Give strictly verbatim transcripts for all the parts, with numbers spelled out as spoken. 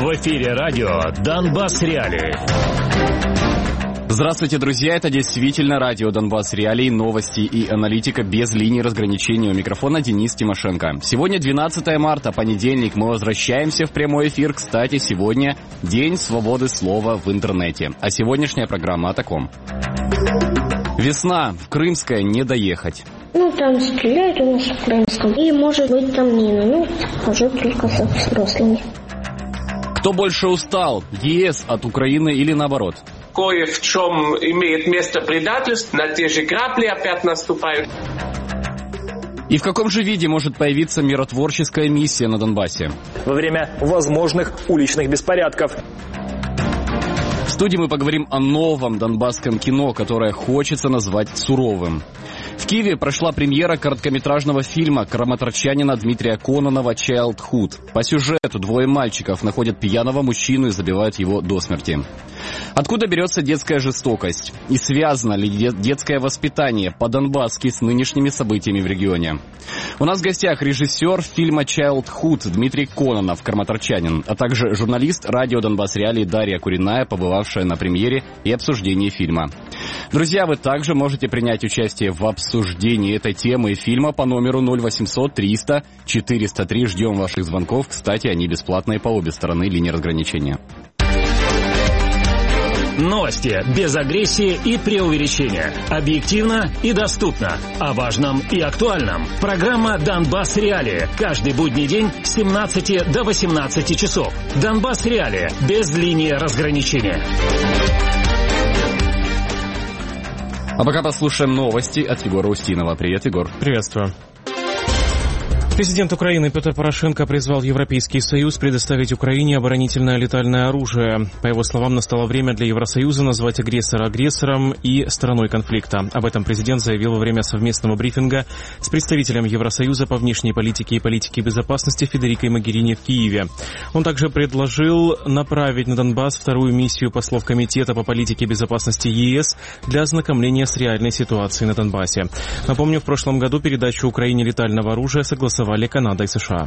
В эфире радио «Донбасс Реалии». Здравствуйте, друзья! Это действительно радио «Донбасс Реалии», новости и аналитика без линии разграничения. У микрофона Денис Тимошенко. Сегодня двенадцатое марта, понедельник. Мы возвращаемся в прямой эфир. Кстати, сегодня День свободы слова в интернете. А сегодняшняя программа о таком. Весна. В Крымское не доехать. Ну, там стреляют у нас в Крымском. И, может быть, там мина. Ну, хожу только со взрослыми. Кто больше устал? ЕС от Украины или наоборот? Кое в чем имеет место предательство, на те же грабли опять наступают. И в каком же виде может появиться миротворческая миссия на Донбассе? Во время возможных уличных беспорядков. В студии мы поговорим о новом донбасском кино, которое хочется назвать суровым. В Киеве прошла премьера короткометражного фильма краматорчанина Дмитрия Кононова «Childhood». По сюжету двое мальчиков находят пьяного мужчину и забивают его до смерти. Откуда берется детская жестокость? И связано ли детское воспитание по-донбасски с нынешними событиями в регионе? У нас в гостях режиссер фильма «Childhood» Дмитрий Кононов, краматорчанин, а также журналист радио «Донбасс Реалии» Дарья Куриная, побывавшая на премьере и обсуждении фильма. Друзья, вы также можете принять участие в обсуждении этой темы и фильма по номеру ноль восемьсот триста четыреста три. Ждем ваших звонков. Кстати, они бесплатные по обе стороны линии разграничения. Новости без агрессии и преувеличения. Объективно и доступно. О важном и актуальном. Программа «Донбасс Реалии». Каждый будний день с семнадцати до восемнадцати часов. «Донбасс Реалии» без линии разграничения. А пока послушаем новости от Егора Устинова. Привет, Егор. Приветствую. Президент Украины Петр Порошенко призвал Европейский Союз предоставить Украине оборонительное летальное оружие. По его словам, настало время для Евросоюза назвать агрессора агрессором и стороной конфликта. Об этом президент заявил во время совместного брифинга с представителем Евросоюза по внешней политике и политике безопасности Федерикой Могерини в Киеве. Он также предложил направить на Донбасс вторую миссию послов Комитета по политике безопасности ЕС для ознакомления с реальной ситуацией на Донбассе. Напомню, в прошлом году передачу Украине летального оружия согласовали Канада и США.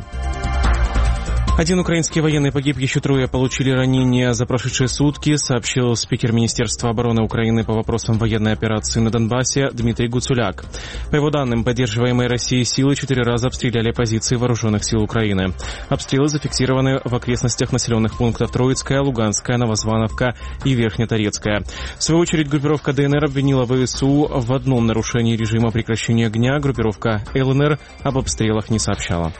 Один украинский военный погиб, еще трое получили ранения за прошедшие сутки, сообщил спикер Министерства обороны Украины по вопросам военной операции на Донбассе Дмитрий Гуцуляк. По его данным, поддерживаемые Россией силы четыре раза обстреляли позиции вооруженных сил Украины. Обстрелы зафиксированы в окрестностях населенных пунктов Троицкая, Луганская, Новозвановка и Верхнеторецкая. В свою очередь, группировка ДНР обвинила ВСУ в одном нарушении режима прекращения огня. Группировка ЛНР об обстрелах не сообщала.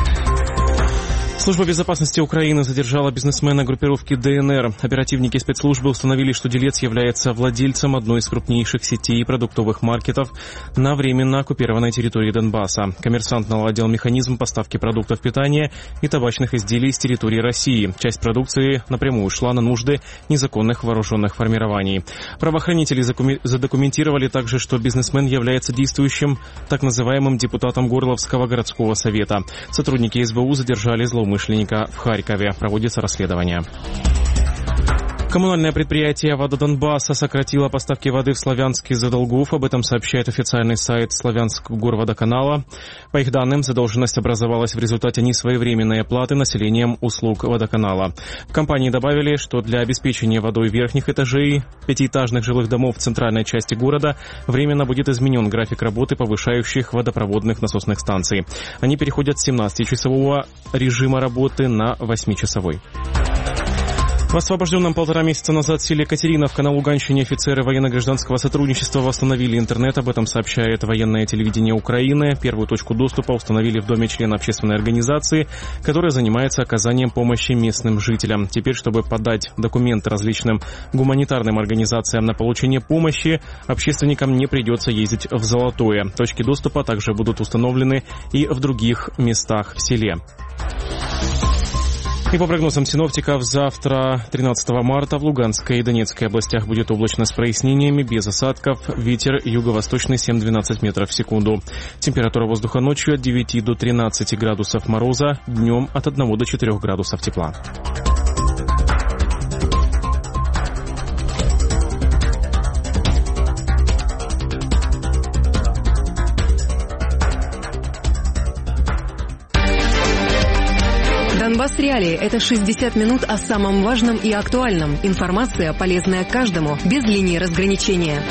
Служба безопасности Украины задержала бизнесмена группировки ДНР. Оперативники спецслужбы установили, что делец является владельцем одной из крупнейших сетей продуктовых маркетов на временно оккупированной территории Донбасса. Коммерсант наладил механизм поставки продуктов питания и табачных изделий с территории России. Часть продукции напрямую шла на нужды незаконных вооруженных формирований. Правоохранители задокументировали также, что бизнесмен является действующим так называемым депутатом Горловского городского совета. Сотрудники СБУ задержали злоумышленника в Харькове. Проводится расследование. Коммунальное предприятие «Вода Донбасса» сократило поставки воды в Славянск из-за долгов. Об этом сообщает официальный сайт Славянск-Горводоканала. По их данным, задолженность образовалась в результате несвоевременной оплаты населением услуг водоканала. В компании добавили, что для обеспечения водой верхних этажей пятиэтажных жилых домов в центральной части города временно будет изменен график работы повышающих водопроводных насосных станций. Они переходят с семнадцатичасового режима работы на восьмичасовой. В освобожденном полтора месяца назад в селе Катериновка на Луганщине офицеры военно-гражданского сотрудничества восстановили интернет. Об этом сообщает военное телевидение Украины. Первую точку доступа установили в доме члена общественной организации, которая занимается оказанием помощи местным жителям. Теперь, чтобы подать документы различным гуманитарным организациям на получение помощи, общественникам не придется ездить в Золотое. Точки доступа также будут установлены и в других местах в селе. И по прогнозам синоптиков, завтра, тринадцатого марта, в Луганской и Донецкой областях будет облачно с прояснениями, без осадков. Ветер юго-восточный семь-двенадцать метров в секунду. Температура воздуха ночью от девяти до тринадцати градусов мороза, днем от одного до четырех градусов тепла. Донбасс Реалии – это шестьдесят минут о самом важном и актуальном. Информация, полезная каждому, без линии разграничения.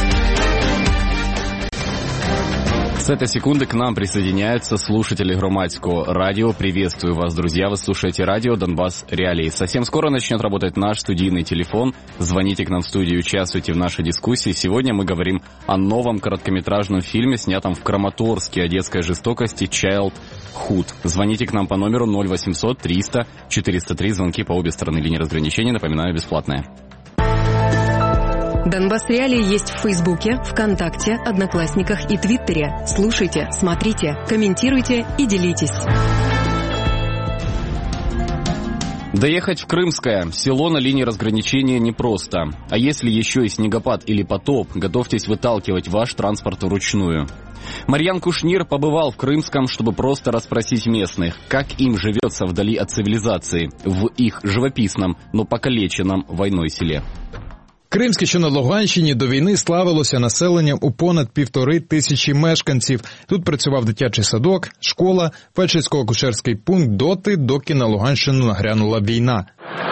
С этой секунды к нам присоединяются слушатели Громадского радио. Приветствую вас, друзья. Вы слушаете радио «Донбасс Реалии». Совсем скоро начнет работать наш студийный телефон. Звоните к нам в студию, участвуйте в нашей дискуссии. Сегодня мы говорим о новом короткометражном фильме, снятом в Краматорске, о детской жестокости «Childhood». Звоните к нам по номеру ноль восемьсот триста четыреста три. Звонки по обе стороны линии разграничения, напоминаю, бесплатные. Донбасс Реалии есть в Фейсбуке, ВКонтакте, Одноклассниках и Твиттере. Слушайте, смотрите, комментируйте и делитесь. Доехать в Крымское село на линии разграничения непросто. А если еще и снегопад или потоп, готовьтесь выталкивать ваш транспорт вручную. Марьян Кушнир побывал в Крымском, чтобы просто расспросить местных, как им живется вдали от цивилизации, в их живописном, но покалеченном войной селе. Кримське, що на Луганщині, до війни славилося населенням у понад півтори тисячі мешканців. Тут працював дитячий садок, школа, фельдшерсько-акушерський пункт доти, доки на Луганщину нагрянула війна.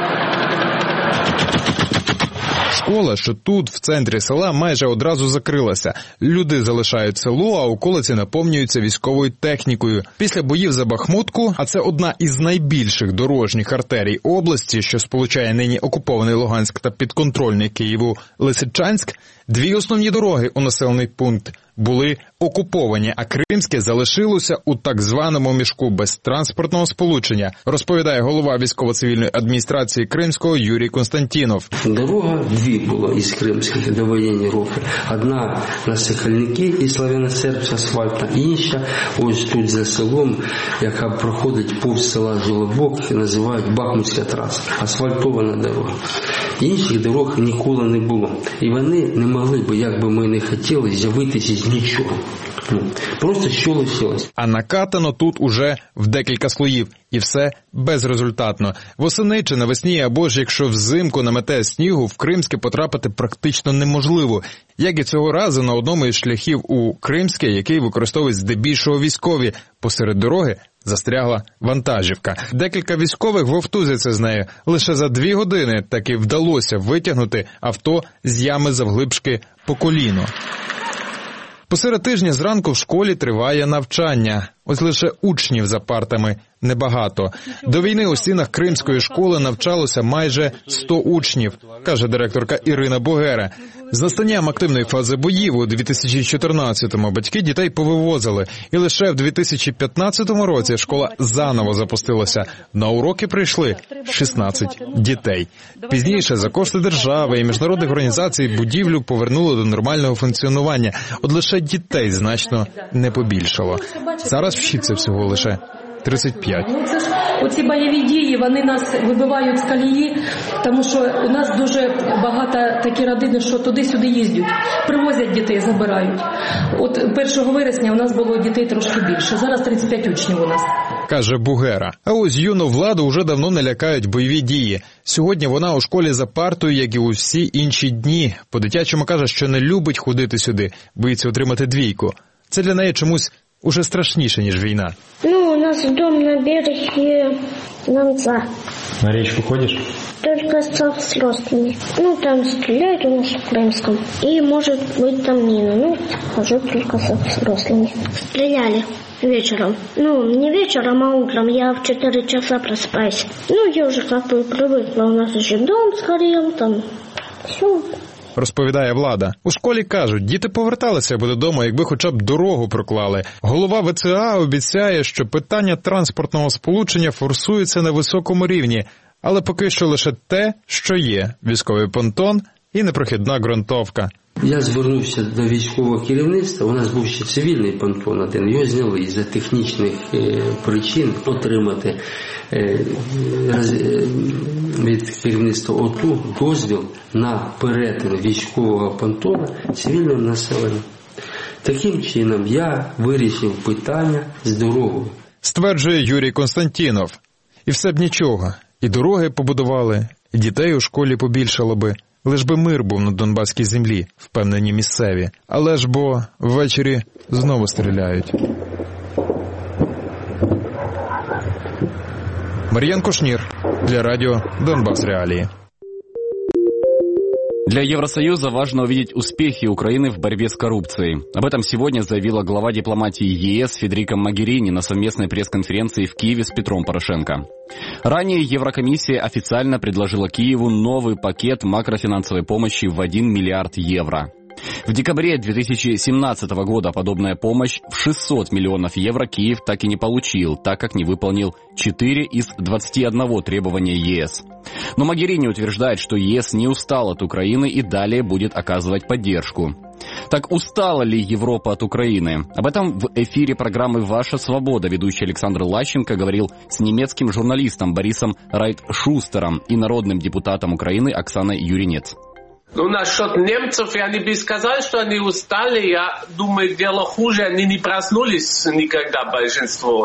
Школа, що тут, в центрі села, майже одразу закрилася. Люди залишають село, а околиці наповнюються військовою технікою. Після боїв за Бахмутку, а це одна із найбільших дорожніх артерій області, що сполучає нині окупований Луганськ та підконтрольний Києву Лисичанськ, дві основні дороги у населений пункт були окуповані, а Кримське залишилося у так званому мішку без транспортного сполучення, розповідає голова військово-цивільної адміністрації Кримського Юрій Константінов. Дорога дві була із Кримських до воєнні роки. Одна на Сокольники і Славяно-Сербська асфальтна, інша ось тут за селом, яка проходить повз села Жолобок, називають Бахмутська траса, асфальтована дорога. Інших дорог ніколи не було. І вони не могли б, як би ми не хотіли, з'явитися з нічого. Просто що лишилось. А накатано тут уже в декілька слоїв. І все безрезультатно. Восени чи навесні, або ж якщо взимку намете снігу, в Кримське потрапити практично неможливо. Як і цього разу на одному із шляхів у Кримське, який використовують здебільшого військові. Посеред дороги застрягла вантажівка. Декілька військових вовтузяться з нею. Лише за дві години таки вдалося витягнути авто з ями завглибшки по коліно. Посеред тижня зранку в школі триває навчання. Ось лише учнів за партами небагато. До війни у стінах Кримської школи навчалося майже сто учнів, каже директорка Ірина Бугера. З настанням активної фази боїв у дві тисячі чотирнадцятому батьки дітей повивозили. І лише в дві тисячі п'ятнадцятому році школа заново запустилася. На уроки прийшли шістнадцять дітей. Пізніше за кошти держави і міжнародних організацій будівлю повернули до нормального функціонування. От лише дітей значно не побільшало. Зараз вчиться всього лише тридцять п'ять. Ну, це ж оці бойові дії, вони нас вибивають з колії, тому що у нас дуже багато такі родини, що туди-сюди їздять, привозять дітей, забирають. От першого вересня у нас було дітей трошки більше, зараз тридцять п'ять учнів у нас. Каже Бугера. А ось юну владу вже давно не лякають бойові дії. Сьогодні вона у школі за партою, як і у всі інші дні. По-дитячому каже, що не любить ходити сюди, боїться отримати двійку. Це для неї чомусь уже страшніше, ніж війна. Ну, у нас дом на береге Донца. На речку ходишь? Только с родственниками. Ну, там стреляют у нас в Крымском. И, может быть, там мина. Ну, хожу только со взрослыми. Стреляли вечером. Ну, не вечером, а утром. Я в четыре часа просыпаюсь. Ну, я уже как бы привыкла. У нас еще дом сгорел, там все. Розповідає Влада. У школі кажуть, діти поверталися б додому, якби хоча б дорогу проклали. Голова ВЦА обіцяє, що питання транспортного сполучення форсується на високому рівні. Але поки що лише те, що є – військовий понтон і непрохідна ґрунтовка. Я звернувся до військового керівництва, у нас був ще цивільний понтон один, його зняли з-за технічних е, причин отримати е, роз, е, від керівництва ОТУ дозвіл на перетин військового понтона цивільного населення. Таким чином я вирішив питання з дорогою. Стверджує Юрій Константінов. І все б нічого. І дороги побудували, і дітей у школі побільшало би. Лиш би мир був на Донбаській землі, впевнені місцеві. Але ж бо ввечері знову стріляють. Мар'ян Кушнір для радио «Донбасс Реалии». Для Евросоюза важно увидеть успехи Украины в борьбе с коррупцией. Об этом сегодня заявила глава дипломатии ЕС Федерика Могерини на совместной пресс-конференции в Киеве с Петром Порошенко. Ранее Еврокомиссия официально предложила Киеву новый пакет макрофинансовой помощи в один миллиард евро. В декабре две тысячи семнадцатого года подобная помощь в шестьсот миллионов евро Киев так и не получил, так как не выполнил четыре из двадцати одного требования ЕС. Но Могерини утверждает, что ЕС не устал от Украины и далее будет оказывать поддержку. Так устала ли Европа от Украины? Об этом в эфире программы «Ваша свобода» ведущий Александр Лащенко говорил с немецким журналистом Борисом Райтшустером и народным депутатом Украины Оксаной Юринец. Ну, насчет немцев, я не бы сказал, что они устали. Я думаю, дело хуже. Они не проснулись никогда, большинство.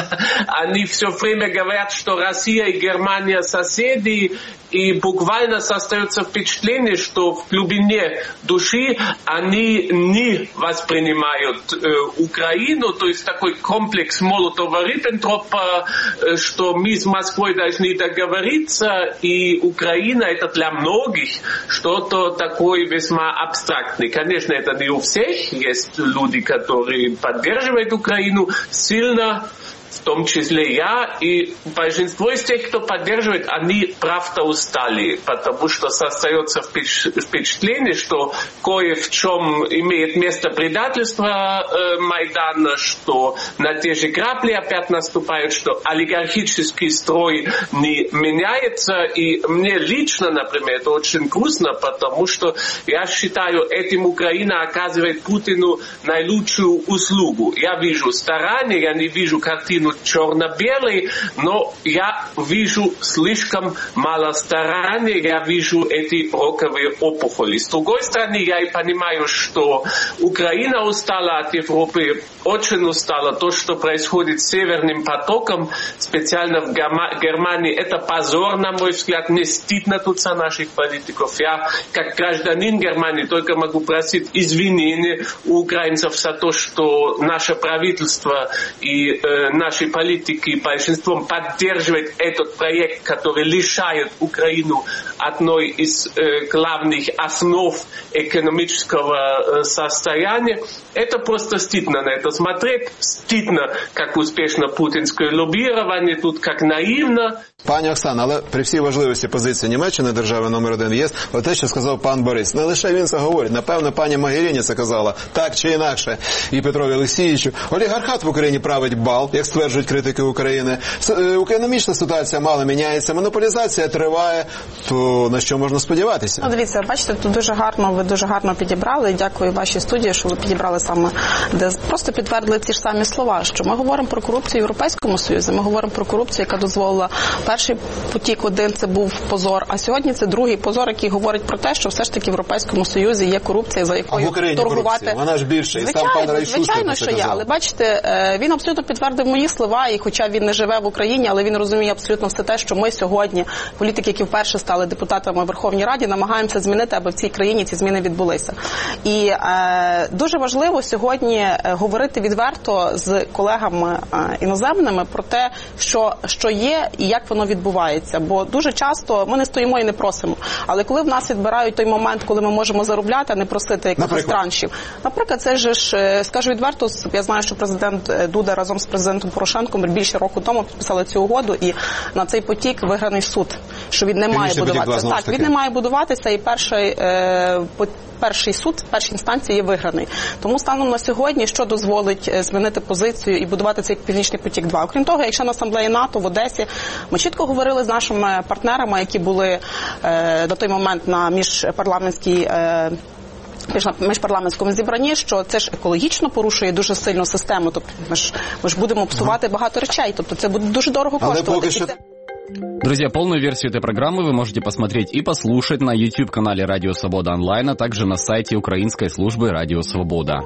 Они все время говорят, что Россия и Германия соседи. И буквально создается впечатление, что в глубине души они не воспринимают э, Украину. То есть такой комплекс Молотова-Риббентропа, э, что мы с Москвой должны договориться. И Украина это для многих что-то такое весьма абстрактное. Конечно, это не у всех. Есть люди, которые поддерживают Украину сильно, в том числе я, и большинство из тех, кто поддерживает, они правда устали, потому что создается впечатление, что кое в чем имеет место предательство э, Майдана, что на те же грабли опять наступают, что олигархический строй не меняется, и мне лично, например, это очень грустно, потому что я считаю, этим Украина оказывает Путину наилучшую услугу. Я вижу старания, я не вижу картину черно-белый, но я вижу слишком мало старания, я вижу эти роковые опухоли. С другой стороны, я и понимаю, что Украина устала от Европы, очень устала. То, что происходит с Северным потоком, специально в Германии, это позор, на мой взгляд. Не стыдно тут за наших политиков. Я, как гражданин Германии, только могу просить извинения у украинцев за то, что наше правительство и э, наши политики большинством поддерживают этот проект, который лишает Украину одной из э, главных основ экономического э, состояния. Это просто стыдно на это смотреть. Стыдно, как успешно путінське лоббирование, тут как наивно. Пані Оксана, але при всій важливості позиції Німеччини, держави номер один в ЄС, от те, що сказав пан Борис, не лише він це говорить, напевно, пані Могеріні це казала, так чи інакше, і Петрові Олексійовичу. Олігархат в Україні править бал, як стверджують критики України. Економічна ситуація мало міняється, монополізація триває, то на що можна сподіватися? Ну, дивіться, бачите, тут дуже гарно, ви дуже гарно підібрали, дякую вашій студії, що ви підібрали саме, де просто підтвердили ці ж самі слова, що ми говоримо про корупцію в Європейському Союзі, ми говоримо про корупцію, яка дозволила перший потік один, це був позор, а сьогодні це другий позор, який говорить про те, що все ж таки в Європейському Союзі є корупція, за якою торгувати. Корупція. Вона ж більше, і звичайно, сам пан Райшустер звичайно, що є, але бачите, він абсолютно підтвердив мої слова, і хоча він не живе в Україні, але він розуміє абсолютно все те, що ми сьогодні, політики, які вперше стали депутатами в Верховній Раді, намагаємося змінити, аби в цій країні ці зміни відбулися. І е, дуже важливо сьогодні говорити відверто з колегами е, іноземними про те, що, що є і як воно відбувається. Бо дуже часто ми не стоїмо і не просимо. Але коли в нас відбирають той момент, коли ми можемо заробляти, а не просити якихось траншів. Наприклад, це ж, скажу відверто, я знаю, що президент Дуда разом з президентом Порошенком більше року тому підписали цю угоду, і на цей потік виграний суд, що він не має будуватися. Так, він не має будуватися, і перший, е, перший суд, першій інстанції є виграний. Тому станом на сьогодні, що дозволить змінити позицію і будувати цей Північний потік два. Окрім того, якщо на асамблеї НАТО в Одесі, ми чітко говорили з нашими партнерами, які були е, до той момент на міжпарламентській е, міжпарламентському зібранні, що це ж екологічно порушує дуже сильно систему. Тобто ми ж, ми ж будемо псувати багато речей. Тобто це буде дуже дорого коштувати. Друзья, полную версию этой программы вы можете посмотреть и послушать на YouTube-канале «Радио Свобода онлайн», а также на сайте украинской службы «Радио Свобода».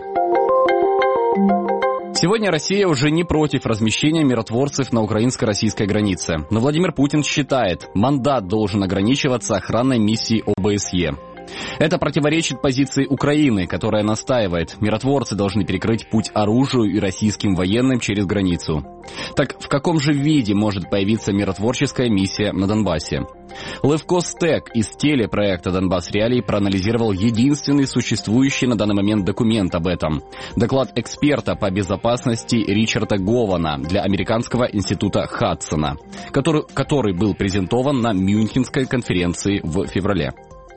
Сегодня Россия уже не против размещения миротворцев на украинско-российской границе. Но Владимир Путин считает, мандат должен ограничиваться охранной миссией О Бэ С Е. Это противоречит позиции Украины, которая настаивает, миротворцы должны перекрыть путь оружию и российским военным через границу. Так в каком же виде может появиться миротворческая миссия на Донбассе? Левко Стек из телепроекта «Донбасс Реалии» проанализировал единственный существующий на данный момент документ об этом. Доклад эксперта по безопасности Ричарда Гована для Американского института Хадсона, который, который был презентован на Мюнхенской конференции в феврале.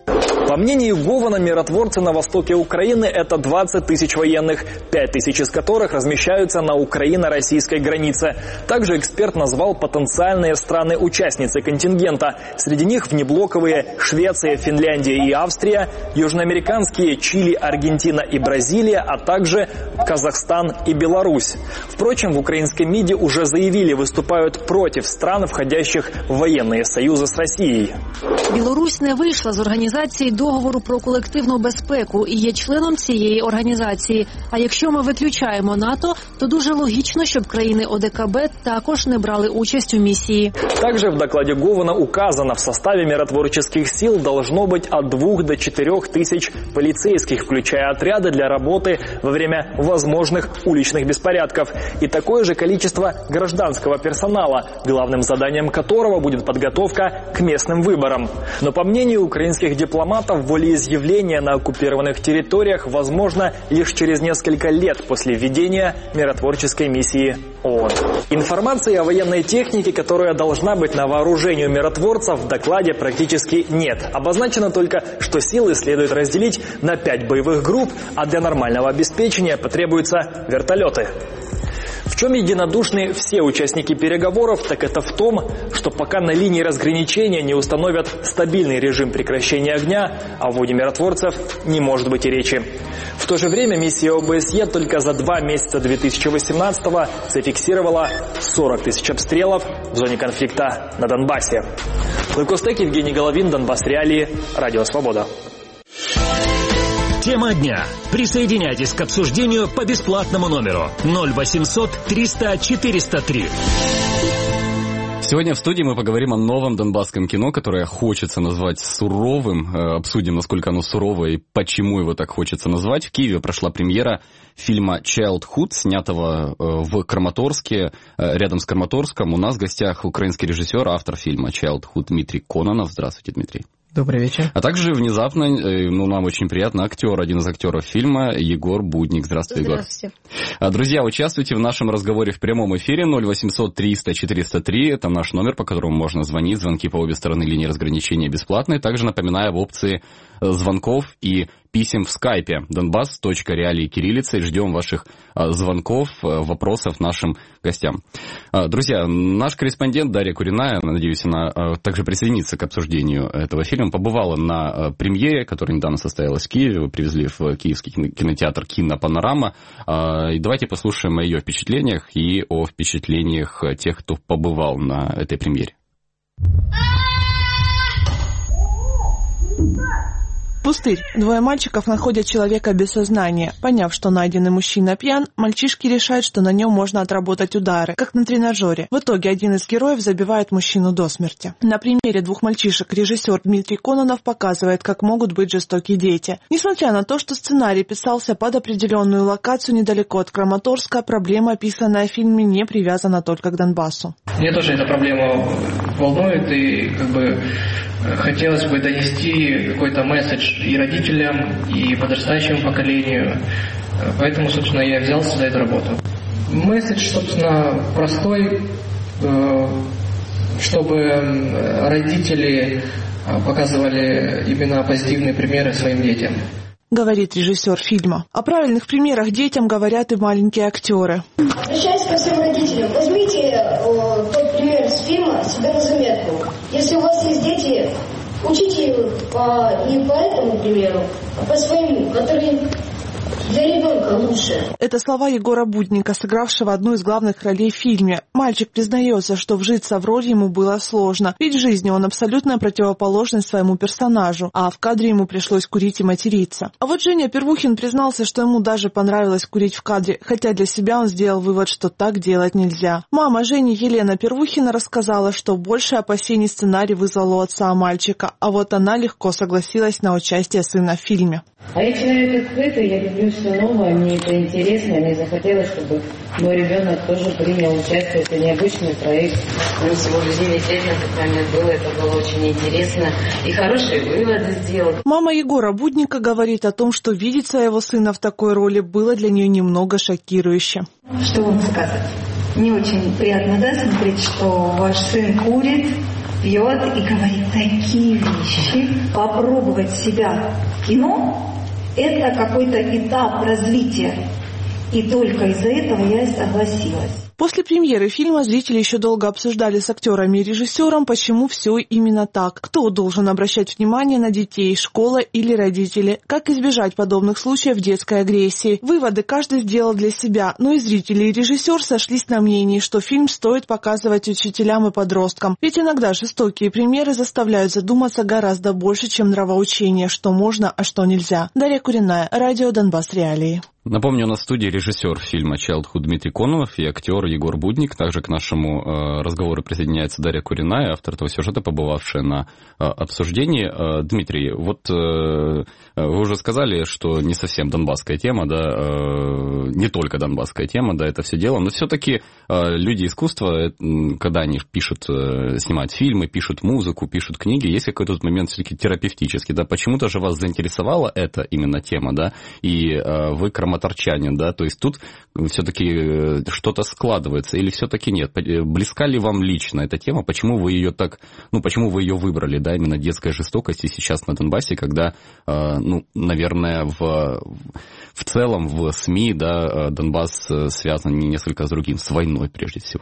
По мнению Гована, миротворцы на востоке Украины – это двадцать тысяч военных, пять тысяч из которых размещаются на украино-российской границе. Также эксперт назвал потенциальные страны-участницы контингента. Среди них внеблоковые Швеция, Финляндия и Австрия, южноамериканские Чили, Аргентина и Бразилия, а также Казахстан и Беларусь. Впрочем, в украинской МИДе уже заявили, выступают против стран, входящих в военные союзы с Россией. Білорусь не вийшла з організації договору про колективну безпеку і є членом цієї організації. А якщо ми виключаємо НАТО, то дуже логічно, щоб країни ОДКБ також не брали участь у миссии. Также в докладе Гована указано, в составе миротворческих сил должно быть от двух до четырех тысяч полицейских, включая отряды для работы во время возможных уличных беспорядков. И такое же количество гражданского персонала, главным заданием которого будет подготовка к местным выборам. Но по мнению украинских дипломатов, волеизъявление на оккупированных территориях возможно лишь через несколько лет после введения миротворческой миссии ООН. Информации о военной технике, которая должна быть на вооружении у миротворцев, в докладе практически нет. Обозначено только, что силы следует разделить на пять боевых групп, а для нормального обеспечения потребуются вертолеты. В чем единодушны все участники переговоров, так это в том, что пока на линии разграничения не установят стабильный режим прекращения огня, о вводе миротворцев не может быть и речи. В то же время миссия ОБСЕ только за два месяца две тысячи восемнадцатого зафиксировала сорок тысяч обстрелов в зоне конфликта на Донбассе. Левко Стек, Евгений Головин, Донбасс Реалии, Радио Свобода. Тема дня. Присоединяйтесь к обсуждению по бесплатному номеру ноль восемьсот триста четыреста три. Сегодня в студии мы поговорим о новом донбасском кино, которое хочется назвать суровым. Обсудим, насколько оно суровое и почему его так хочется назвать. В Киеве прошла премьера фильма «Childhood», снятого в Краматорске, рядом с Краматорском. У нас в гостях украинский режиссер, автор фильма «Childhood» Дмитрий Кононов. Здравствуйте, Дмитрий. Добрый вечер. А также внезапно, ну, нам очень приятно, актер, один из актеров фильма, Егор Будник. Здравствуйте, Егор. Здравствуйте. Друзья, участвуйте в нашем разговоре в прямом эфире ноль восемьсот триста четыреста три. Это наш номер, по которому можно звонить. Звонки по обе стороны линии разграничения бесплатные. Также напоминаю об опции звонков и писем в скайпе донбасс точка реалии кириллицей. Ждем ваших звонков, вопросов нашим гостям. Друзья, наш корреспондент Дарья Куриная, надеюсь, она также присоединится к обсуждению этого фильма, побывала на премьере, которая недавно состоялась в Киеве. Вы привезли в киевский кинотеатр «Кинопанорама». И давайте послушаем о ее впечатлениях и о впечатлениях тех, кто побывал на этой премьере. Пустырь. Двое мальчиков находят человека без сознания. Поняв, что найденный мужчина пьян, мальчишки решают, что на нем можно отработать удары, как на тренажере. В итоге один из героев забивает мужчину до смерти. На примере двух мальчишек режиссер Дмитрий Кононов показывает, как могут быть жестокие дети. Несмотря на то, что сценарий писался под определенную локацию недалеко от Краматорска, проблема, описанная в фильме, не привязана только к Донбассу. Мне тоже эта проблема волнует, и как бы хотелось бы донести какой-то месседж и родителям, и подрастающему поколению. Поэтому, собственно, я взялся за эту работу. Месседж, собственно, простой, чтобы родители показывали именно позитивные примеры своим детям. Говорит режиссер фильма. О правильных примерах детям говорят и маленькие актеры. Обращаясь ко всем родителям, возьмите о, тот пример с фильма себе на заметку. Если у вас есть дети, учите их по, не по этому примеру, а по своему, который для ребенка лучше. Это слова Егора Будника, сыгравшего одну из главных ролей в фильме. Мальчик признается, что вжиться в роль ему было сложно, ведь в жизни он абсолютная противоположность своему персонажу, а в кадре ему пришлось курить и материться. А вот Женя Первухин признался, что ему даже понравилось курить в кадре, хотя для себя он сделал вывод, что так делать нельзя. Мама Жени, Елена Первухина, рассказала, что больше опасений сценарий вызвал у отца мальчика, а вот она легко согласилась на участие сына в фильме. А я человек открытый, я люблю все новое, мне это интересно, мне захотелось, чтобы мой ребенок тоже принял участие. Это необычный проект. Он всего девять лет на тот момент было, это было очень интересно. И хорошие выводы сделал. Мама Егора Будника говорит о том, что видеть своего сына в такой роли было для нее немного шокирующе. Что вам сказать? Не очень приятно, да, смотреть, что ваш сын курит, пьет и говорит такие вещи. Попробовать себя в кино – это какой-то этап развития. И только из-за этого я и согласилась. После премьеры фильма зрители еще долго обсуждали с актерами и режиссером, почему все именно так. Кто должен обращать внимание на детей, школа или родители? Как избежать подобных случаев детской агрессии? Выводы каждый сделал для себя, но и зрители и режиссер сошлись на мнении, что фильм стоит показывать учителям и подросткам. Ведь иногда жестокие примеры заставляют задуматься гораздо больше, чем нравоучение, что можно, а что нельзя. Дарья Куриная, радио «Донбасс Реалии». Напомню, на студии режиссер фильма «Childhood» Дмитрий Кононов и актер Егор Будник. Также к нашему э, разговору присоединяется Дарья Куриная, автор этого сюжета, побывавшая на э, обсуждении. Э, Дмитрий, вот э, вы уже сказали, что не совсем донбасская тема, да, э, не только донбасская тема, да, это все дело, но все-таки э, люди искусства, э, когда они пишут, э, снимают фильмы, пишут музыку, пишут книги, есть какой-то момент все-таки терапевтический, да, почему-то же вас заинтересовала эта именно тема, да, и э, вы краматорчанин, да, то есть тут все-таки что-то складывается или все-таки нет? Близка ли вам лично эта тема? Почему вы ее так, ну, почему вы ее выбрали, да, именно детская жестокость и сейчас на Донбассе, когда, ну, наверное, в, в целом в СМИ, да, Донбасс связан не несколько с другим, с войной прежде всего?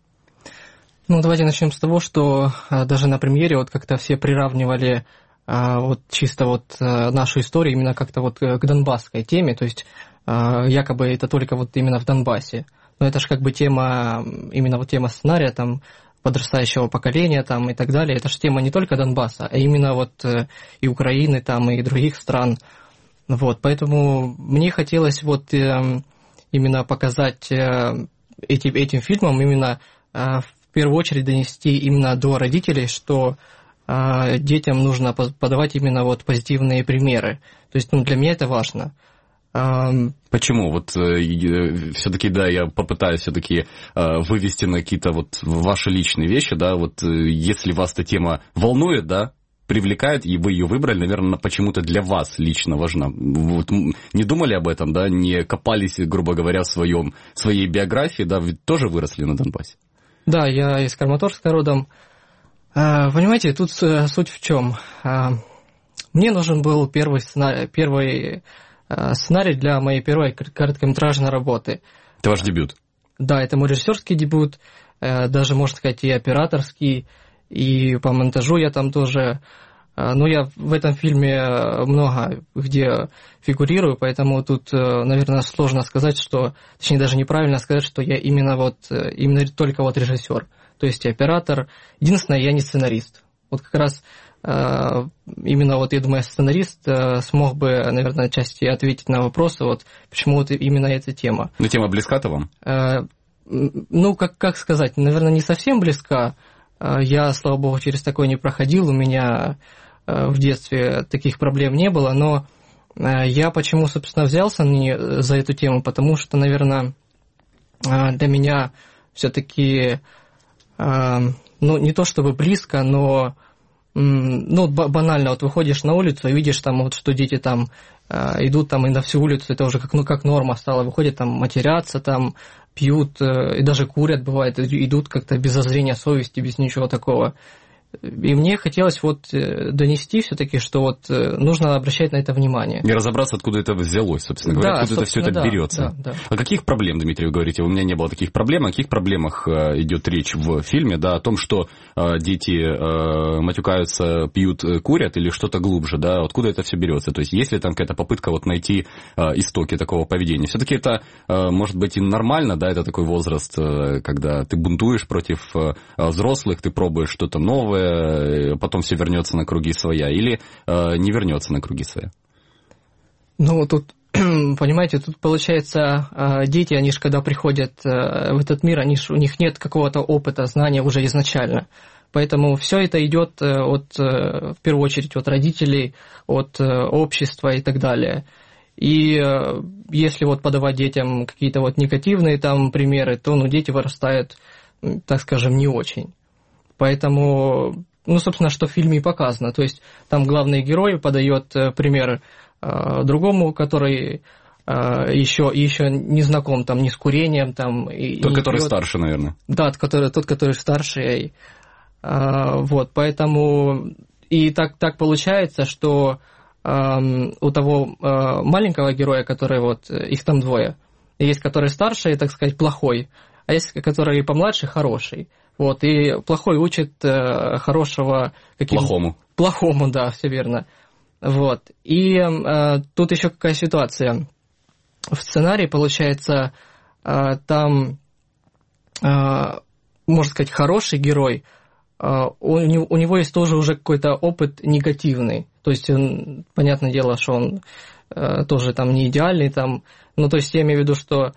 Ну, давайте начнем с того, что даже на премьере вот как-то все приравнивали вот чисто вот нашу историю именно как-то вот к донбасской теме, то есть якобы это только вот именно в Донбассе. Но это же как бы тема, именно вот тема сценария, там, подрастающего поколения, там, и так далее. Это же тема не только Донбасса, а именно вот и Украины, там, и других стран. Вот, поэтому мне хотелось вот именно показать этим, этим фильмом, именно в первую очередь донести именно до родителей, что детям нужно подавать именно вот позитивные примеры. То есть, ну, для меня это важно. Почему? Вот э, все-таки, да, я попытаюсь все-таки э, вывести на какие-то вот ваши личные вещи, да, вот э, если вас эта тема волнует, да, привлекает, и вы ее выбрали, наверное, почему-то для вас лично важна. Вот, не думали об этом, да, не копались, грубо говоря, в своем, своей биографии, да, ведь тоже выросли на Донбассе? Да, я из Краматорска родом. А, понимаете, тут суть в чем? А, мне нужен был первый сценарий, первый сценарий для моей первой короткометражной работы. Это ваш дебют? Да, это мой режиссерский дебют, даже, можно сказать, и операторский, и по монтажу я там тоже. Но я в этом фильме много где фигурирую, поэтому тут, наверное, сложно сказать, что, точнее, даже неправильно сказать, что я именно вот, именно только вот режиссер, то есть оператор. Единственное, я не сценарист. Вот как раз именно вот, я думаю, сценарист смог бы, наверное, отчасти ответить на вопросы, вот почему вот именно эта тема. Ну, тема близка-то вам? Ну, как, как сказать, наверное, не совсем близка. Я, слава богу, через такое не проходил, у меня в детстве таких проблем не было, но я почему, собственно, взялся не за эту тему, потому что, наверное, для меня все-таки, ну, не то чтобы близко, но ну, банально, вот выходишь на улицу и видишь там, вот, что дети там э, идут там и на всю улицу, это уже как, ну, как норма стала, выходят там матерятся, там пьют, э, и даже курят, бывает, идут как-то без зазрения совести, без ничего такого. И мне хотелось вот донести все-таки, что вот нужно обращать на это внимание. И разобраться, откуда это взялось, собственно говоря, да, откуда это все это да, берется. Да, да. О каких проблем, Дмитрий, вы говорите? У меня не было таких проблем. О каких проблемах идет речь в фильме? Да, о том, что дети матюкаются, пьют, курят или что-то глубже, да? Откуда это все берется? То есть есть ли там какая-то попытка вот найти истоки такого поведения? Все-таки это, может быть, и нормально, да, это такой возраст, когда ты бунтуешь против взрослых, ты пробуешь что-то новое, потом все вернется на круги своя, или э, не вернется на круги своя? Ну, тут, понимаете, тут получается, э, дети, они же когда приходят э, в этот мир, они ж, у них нет какого-то опыта, знания уже изначально. Поэтому все это идет от, э, в первую очередь, от родителей, от э, общества и так далее. И если вот подавать детям какие-то вот негативные там примеры, то ну, дети вырастают, так скажем, не очень. Поэтому, ну, собственно, что в фильме и показано. То есть там главный герой подает пример э, другому, который э, еще, еще не знаком там, ни с курением. Там, и, тот, и который пьет. Старше, наверное. Да, который, тот, который старше. Э, вот, поэтому и так, так получается, что э, у того э, маленького героя, который вот, их там двое, есть который старший, так сказать, плохой, а есть который помладше, хороший. Вот, и плохой учит э, хорошего... Каким... Плохому. Плохому, да, все верно. Вот. И э, тут еще какая ситуация. В сценарии, получается, э, там, э, можно сказать, хороший герой, э, у, него, у него есть тоже уже какой-то опыт негативный. То есть, он, понятное дело, что он э, тоже там не идеальный. Там, ну, то есть, я имею в виду, что...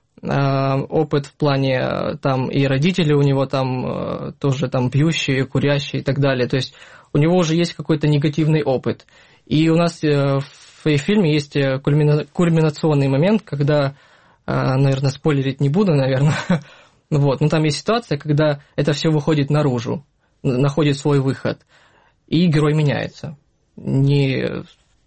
опыт в плане там и родители у него там тоже там пьющие, курящие и так далее. То есть у него уже есть какой-то негативный опыт. И у нас в фильме есть кульминационный момент, когда, наверное, спойлерить не буду, наверное. Вот. Но там есть ситуация, когда это все выходит наружу, находит свой выход, и герой меняется. Не,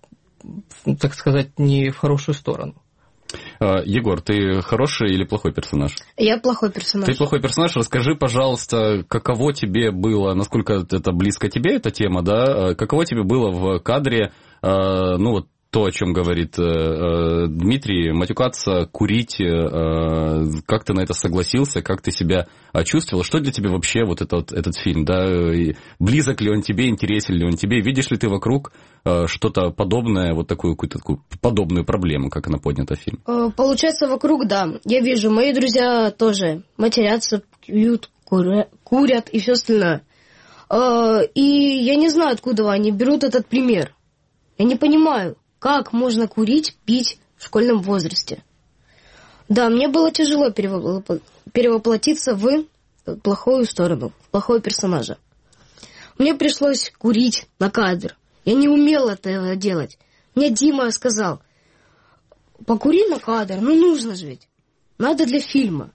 так сказать, не в хорошую сторону. Егор, ты хороший или плохой персонаж? Я плохой персонаж. Ты плохой персонаж. Расскажи, пожалуйста, каково тебе было, насколько это близко тебе, эта тема, да? Каково тебе было в кадре, ну вот, то, о чем говорит э, Дмитрий, матюкаться, курить, э, как ты на это согласился, как ты себя чувствовал, что для тебя вообще вот этот, этот фильм, да, и близок ли он тебе, интересен ли он тебе, видишь ли ты вокруг э, что-то подобное, вот такую какую-то такую подобную проблему, как она поднята в фильме? Получается, вокруг, да, я вижу, мои друзья тоже матерятся, пьют, куря, курят и все остальное. И я не знаю, откуда они берут этот пример. Я не понимаю. Как можно курить, пить в школьном возрасте? Да, мне было тяжело перевоплотиться в плохую сторону, в плохого персонажа. Мне пришлось курить на кадр. Я не умела это делать. Мне Дима сказал, покури на кадр, ну нужно же ведь. Надо для фильма.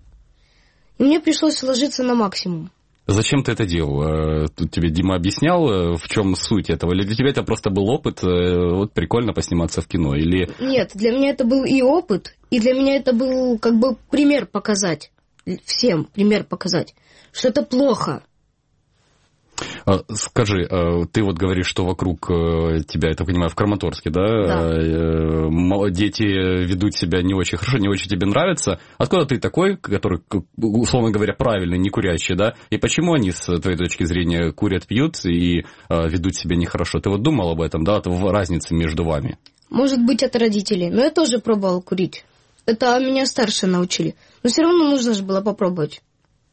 И мне пришлось сложиться на максимум. Зачем ты это делал? Тут тебе Дима объяснял, в чем суть этого? Или для тебя это просто был опыт, вот прикольно посниматься в кино? Или... Нет, для меня это был и опыт, и для меня это был как бы пример показать. Всем пример показать, что это плохо. Скажи, ты вот говоришь, что вокруг тебя, я так понимаю, в Краматорске, да? Да. Дети ведут себя не очень хорошо, не очень тебе нравится. Откуда ты такой, который, условно говоря, правильный, не курящий, да? И почему они, с твоей точки зрения, курят, пьют и ведут себя нехорошо? Ты вот думал об этом, да, о разнице между вами? Может быть, от родителей. Но я тоже пробовал курить. Это меня старшие научили. Но все равно нужно же было попробовать.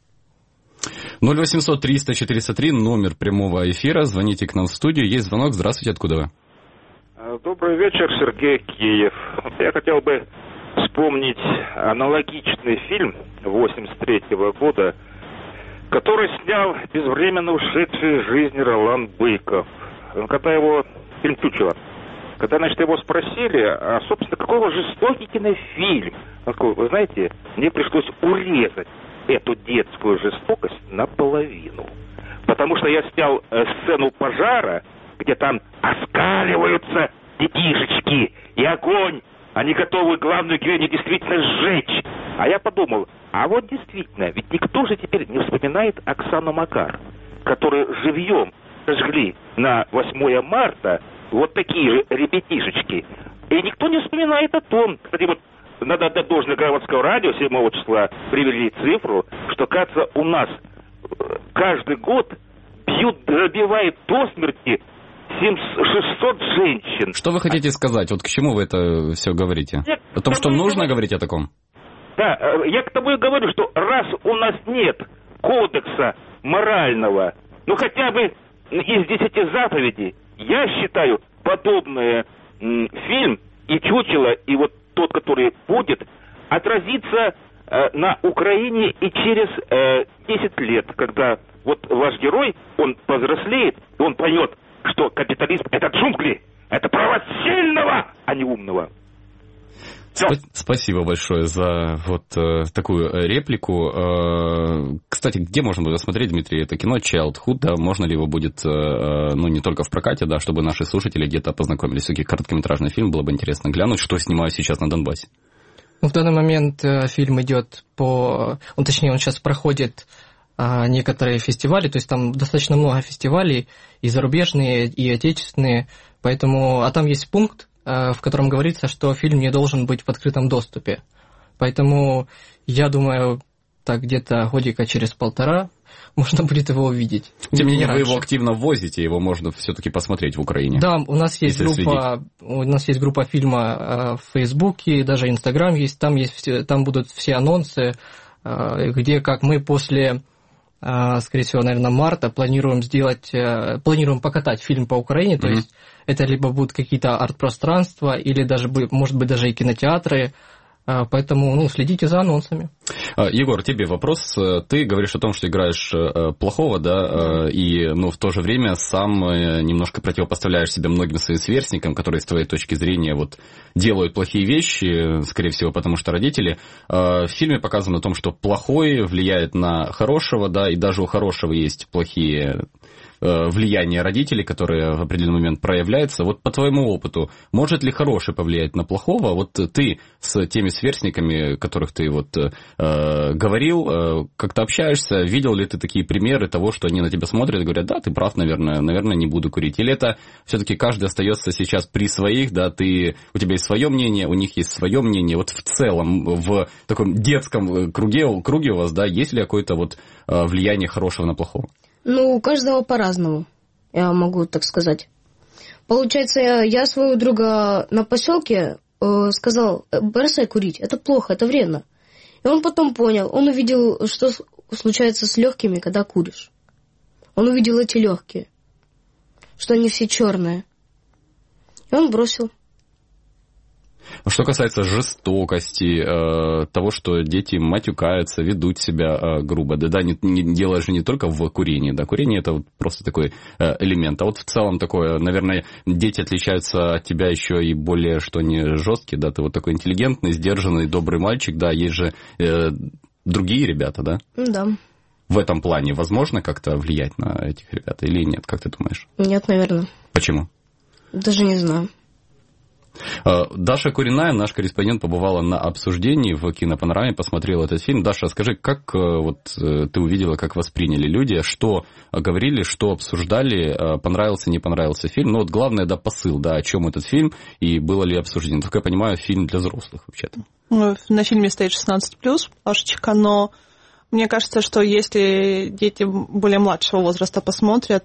ноль восемьсот триста четыреста три, номер прямого эфира. Звоните к нам в студию. Есть звонок. Здравствуйте, откуда вы? Добрый вечер, Сергей, Киев. Я хотел бы вспомнить аналогичный фильм восемьдесят третьего года, который снял безвременно ушедший из жизни Ролан Быков. Когда его... Фильм «Чучело». Когда, значит, его спросили, а, собственно, какой же жестокий кинофильм? Он сказал, вы знаете, мне пришлось урезать эту детскую жестокость наполовину. Потому что я снял э, сцену пожара, где там оскаливаются детишечки, и огонь, они готовы главную героиню действительно сжечь. А я подумал, а вот действительно, ведь никто же теперь не вспоминает Оксану Макар, которую живьем сожгли на восьмое марта вот такие же ребятишечки. И никто не вспоминает о том, кстати, вот надо отдать должное Городского радио, седьмого числа привели цифру, что, кажется, у нас каждый год бьют, добивают до смерти шестьсот женщин. Что вы хотите сказать? Вот к чему вы это все говорите? Я о том, что нужно говорю... говорить о таком? Да, я к тому и говорю, что раз у нас нет кодекса морального, ну хотя бы из десяти заповедей, я считаю, подобный м, фильм и «Чучело», и вот тот, который будет, отразится э, на Украине и через э, десять лет, когда вот ваш герой, он повзрослеет, и он поймет, что капитализм — это джунгли, Это право сильного, а не умного. Сп- спасибо большое за вот э, такую реплику. Э, кстати, где можно будет смотреть, Дмитрий, это кино Childhood, да, можно ли его будет, э, ну, не только в прокате, да, чтобы наши слушатели где-то познакомились, все-таки короткометражный фильм, было бы интересно глянуть, что снимают сейчас на Донбассе. Ну, в данный момент э, фильм идет по, он, точнее, он сейчас проходит э, некоторые фестивали, то есть там достаточно много фестивалей, и зарубежные, и отечественные, поэтому, а там есть пункт, в котором говорится, что фильм не должен быть в открытом доступе. Поэтому, я думаю, так где-то годика через полтора можно будет его увидеть. Тем не менее, вы раньше. его активно возите, его можно все-таки посмотреть в Украине. Да, у нас есть группа, у нас есть группа фильма в Фейсбуке, даже Инстаграм есть, там, есть все, там будут все анонсы, где как мы после, скорее всего, наверное, марта планируем сделать, планируем покатать фильм по Украине, mm-hmm. то есть это либо будут какие-то арт-пространства, или даже, может быть, даже и кинотеатры, поэтому, ну, следите за анонсами. Егор, тебе вопрос. Ты говоришь о том, что играешь плохого, да, и, ну, в то же время сам немножко противопоставляешь себя многим своим сверстникам, которые, с твоей точки зрения, вот, делают плохие вещи, скорее всего, потому что родители. В фильме показано о том, что плохой влияет на хорошего, да, и даже у хорошего есть плохие влияние родителей, которые в определенный момент проявляются. Вот по твоему опыту, может ли хороший повлиять на плохого? Вот ты с теми сверстниками, которых ты вот э, говорил, э, как-то общаешься, видел ли ты такие примеры того, что они на тебя смотрят и говорят, да, ты прав, наверное, наверное, не буду курить? Или это все-таки каждый остается сейчас при своих, да, ты, у тебя есть свое мнение, у них есть свое мнение. Вот в целом, в таком детском круге, круге у вас, да, есть ли какое-то вот влияние хорошего на плохого? Ну, у каждого по-разному, я могу так сказать. Получается, я, я своего друга на поселке э, сказал, бросай курить, это плохо, это вредно. И он потом понял, он увидел, что случается с легкими, когда куришь. Он увидел эти легкие, что они все черные. И он бросил. Что касается жестокости, э, того, что дети матюкаются, ведут себя э, грубо, да, да, не, не дело же не только в курении, да, курение это вот просто такой э, элемент, а вот в целом такое, наверное, дети отличаются от тебя еще и более, что они жесткие, да, ты вот такой интеллигентный, сдержанный, добрый мальчик, да, есть же э, другие ребята, да? Да. В этом плане возможно как-то влиять на этих ребят или нет, как ты думаешь? Нет, наверное. Почему? Даже не знаю. Даша Куриная, наш корреспондент, побывала на обсуждении в кинопанораме, посмотрела этот фильм. Даша, скажи, как вот ты увидела, как восприняли люди, что говорили, что обсуждали, понравился, не понравился фильм? Ну вот главное, да, посыл, да, о чем этот фильм и было ли обсуждение. Как я понимаю, фильм для взрослых вообще-то. На фильме стоит шестнадцать плюс, Пашечка, но мне кажется, что если дети более младшего возраста посмотрят,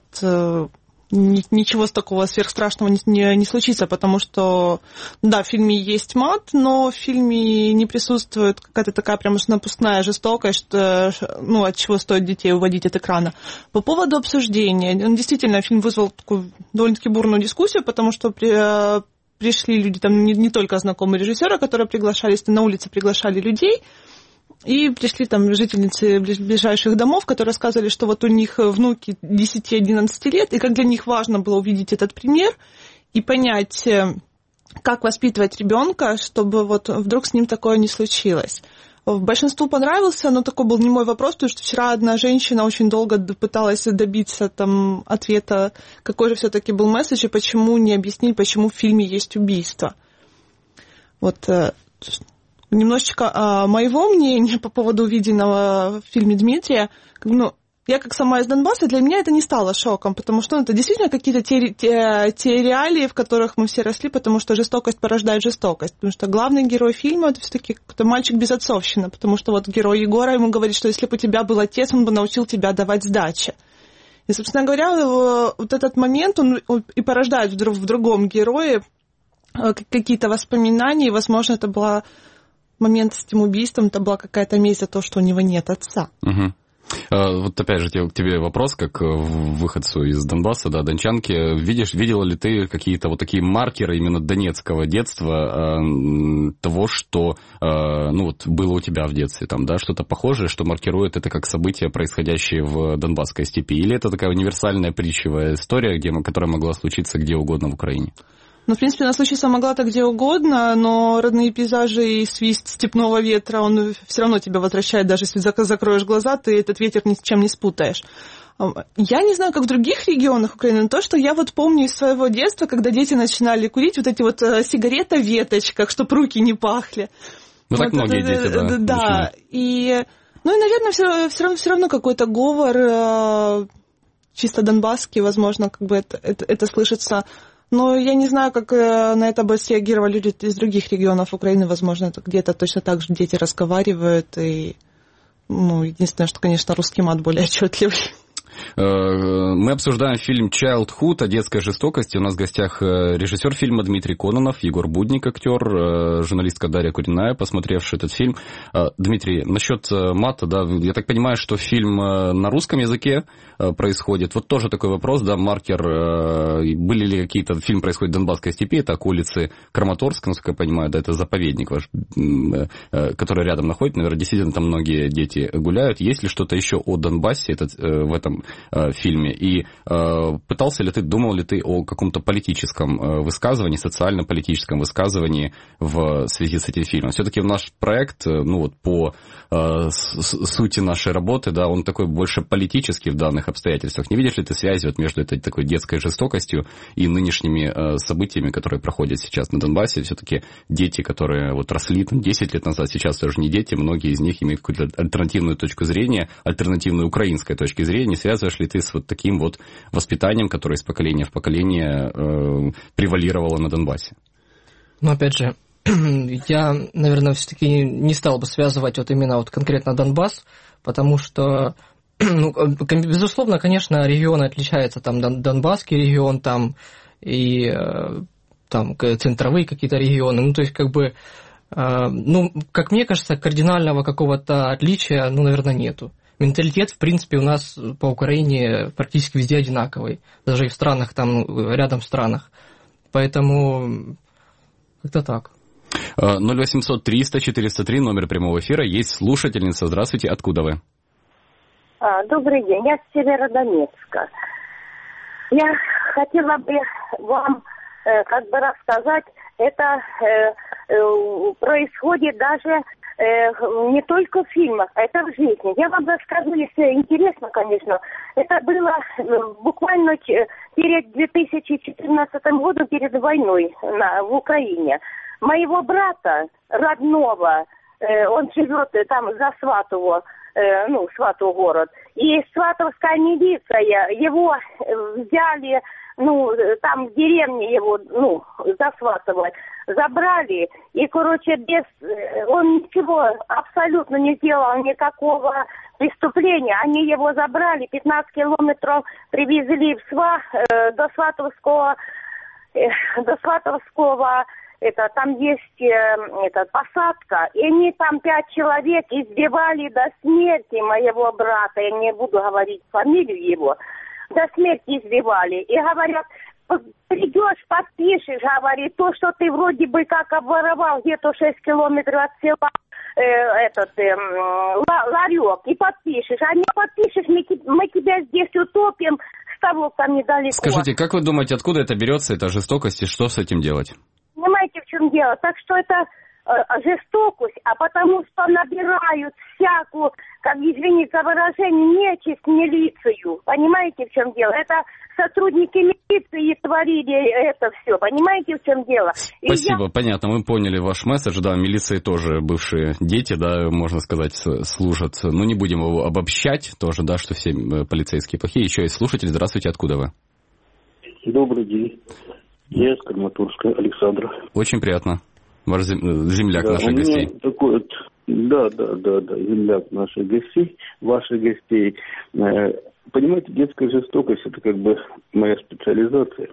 ничего такого сверхстрашного не, не, не случится, потому что, да, в фильме есть мат, но в фильме не присутствует какая-то такая прям уж напускная жестокость, что, ну, от чего стоит детей уводить от экрана. По поводу обсуждения, действительно, фильм вызвал такую довольно-таки бурную дискуссию, потому что при, пришли люди, там не, не только знакомые режиссера, которые приглашались, на улице приглашали людей, и пришли там жительницы ближайших домов, которые рассказывали, что вот у них внуки десять-одиннадцать лет, и как для них важно было увидеть этот пример и понять, как воспитывать ребенка, чтобы вот вдруг с ним такое не случилось. Большинству понравился, но такой был не мой вопрос, потому что вчера одна женщина очень долго пыталась добиться там ответа, какой же все-таки был месседж и почему не объяснить, почему в фильме есть убийство. Вот немножечко а, моего мнения по поводу увиденного в фильме Дмитрия. Ну, я как сама из Донбасса, для меня это не стало шоком, потому что ну, это действительно какие-то те, те, те реалии, в которых мы все росли, потому что жестокость порождает жестокость. Потому что главный герой фильма — это все-таки какой-то мальчик без отцовщины, потому что вот герой Егора ему говорит, что если бы у тебя был отец, он бы научил тебя давать сдачи. И, собственно говоря, вот этот момент, он и порождает в, в другом герое какие-то воспоминания, и, возможно, это была момент с этим убийством, это была какая-то месть за то, что у него нет отца. Угу. Вот опять же к тебе вопрос, как выходцу из Донбасса, да, дончанки. Видишь, видела ли ты какие-то вот такие маркеры именно донецкого детства, того, что ну, вот, было у тебя в детстве, там, да, что-то похожее, что маркирует это как событие, происходящее в Донбасской степи? Или это такая универсальная притчевая история, где, которая могла случиться где угодно в Украине? Ну, в принципе, она случится могла-то где угодно, но родные пейзажи и свист степного ветра, он все равно тебя возвращает, даже если закроешь глаза, ты этот ветер ни с чем не спутаешь. Я не знаю, как в других регионах Украины, но то, что я вот помню из своего детства, когда дети начинали курить вот эти вот сигареты в веточках, чтобы руки не пахли. Ну, так вот, многие это, дети, да. Да, и, ну, и, наверное, все, все, равно, все равно какой-то говор, чисто донбасский, возможно, как бы это, это, это слышится. Но я не знаю, как на это бы среагировали люди из других регионов Украины. Возможно, это где-то точно так же дети разговаривают. И, ну, единственное, что, конечно, русский мат более отчетливый. Мы обсуждаем фильм «Childhood» о детской жестокости. У нас в гостях режиссер фильма Дмитрий Кононов, Егор Будник, актер, журналистка Дарья Куриная, посмотревшая этот фильм. Дмитрий, насчет мата, да, я так понимаю, что фильм на русском языке происходит. Вот тоже такой вопрос, да, маркер. Были ли какие-то... Фильм происходит в Донбасской степи, это околицы Краматорска, насколько я понимаю, да, это заповедник ваш, который рядом находится. Наверное, действительно там многие дети гуляют. Есть ли что-то еще о Донбассе этот, в этом фильме, и э, пытался ли ты, думал ли ты о каком-то политическом э, высказывании, социально-политическом высказывании в связи с этим фильмом? Все-таки наш проект, э, ну вот по э, с, сути нашей работы, да, он такой больше политический в данных обстоятельствах. Не видишь ли ты связи вот между этой такой детской жестокостью и нынешними э, событиями, которые проходят сейчас на Донбассе? Все-таки дети, которые вот росли там десять лет назад, сейчас тоже не дети, многие из них имеют какую-то альтернативную точку зрения, альтернативную украинской точки зрения. Связываешь ли ты с вот таким вот воспитанием, которое из поколения в поколение э, превалировало на Донбассе? Ну, опять же, я, наверное, все-таки не стал бы связывать вот именно вот конкретно Донбасс, потому что, ну, безусловно, конечно, регионы отличаются, там Донбасский регион, там и там центровые какие-то регионы, ну, то есть, как бы, ну, как мне кажется, кардинального какого-то отличия, ну, наверное, нету. Менталитет, в принципе, у нас по Украине практически везде одинаковый, даже и в странах, там, рядом в странах. Поэтому как-то так. ноль восемьсот триста четыреста три, номер прямого эфира. Есть слушательница. Здравствуйте, откуда вы? А, добрый день, я с Северодонецка. Я хотела бы вам э, как бы рассказать, это э, э, происходит даже не только в фильмах, а это в жизни. Я вам расскажу, если интересно, конечно. Это было буквально перед две тысячи четырнадцатым годом, перед войной на, в Украине. Моего брата родного, э, он живет там за Сватово, э, ну, Сватово город, и Сватовская милиция, его взяли, ну, там в деревне его, ну, за Сватово, забрали, и, короче, без, он ничего абсолютно не сделал, никакого преступления. Они его забрали, пятнадцать километров привезли в Сва, э, до Сватовского, э, до Сватовского, это, там есть э, это, посадка, и они там пять человек избивали до смерти моего брата, я не буду говорить фамилию его, до смерти избивали, и говорят, придешь, подпишешь, говорит, то, что ты вроде бы как обворовал где-то шесть километров от села, э, этот, э, ларек, и подпишешь. А не подпишешь, мы, мы тебя здесь утопим, ставок там недалеко. Скажите, как вы думаете, откуда это берется, эта жестокость, и что с этим делать? Понимаете, в чем дело? Так что это э, жестокость, а потому что набирают всякую, как, извините за выражение, нечисть милицию. Понимаете, в чем дело? Это сотрудники милиции творили это все. Понимаете, в чем дело? И Спасибо, я... понятно. Мы поняли ваш месседж. Да, милиции тоже бывшие дети, да, можно сказать, служат. Но не будем его обобщать тоже, да, что все полицейские плохие. Еще есть слушатель. Здравствуйте, откуда вы? Добрый день. Я из Краматорска, Александр. Очень приятно. Ваш земляк, да, наших гостей. Такой вот, да, да, да, да, земляк наших гостей, ваших гостей. Понимаете, детская жестокость – это как бы моя специализация.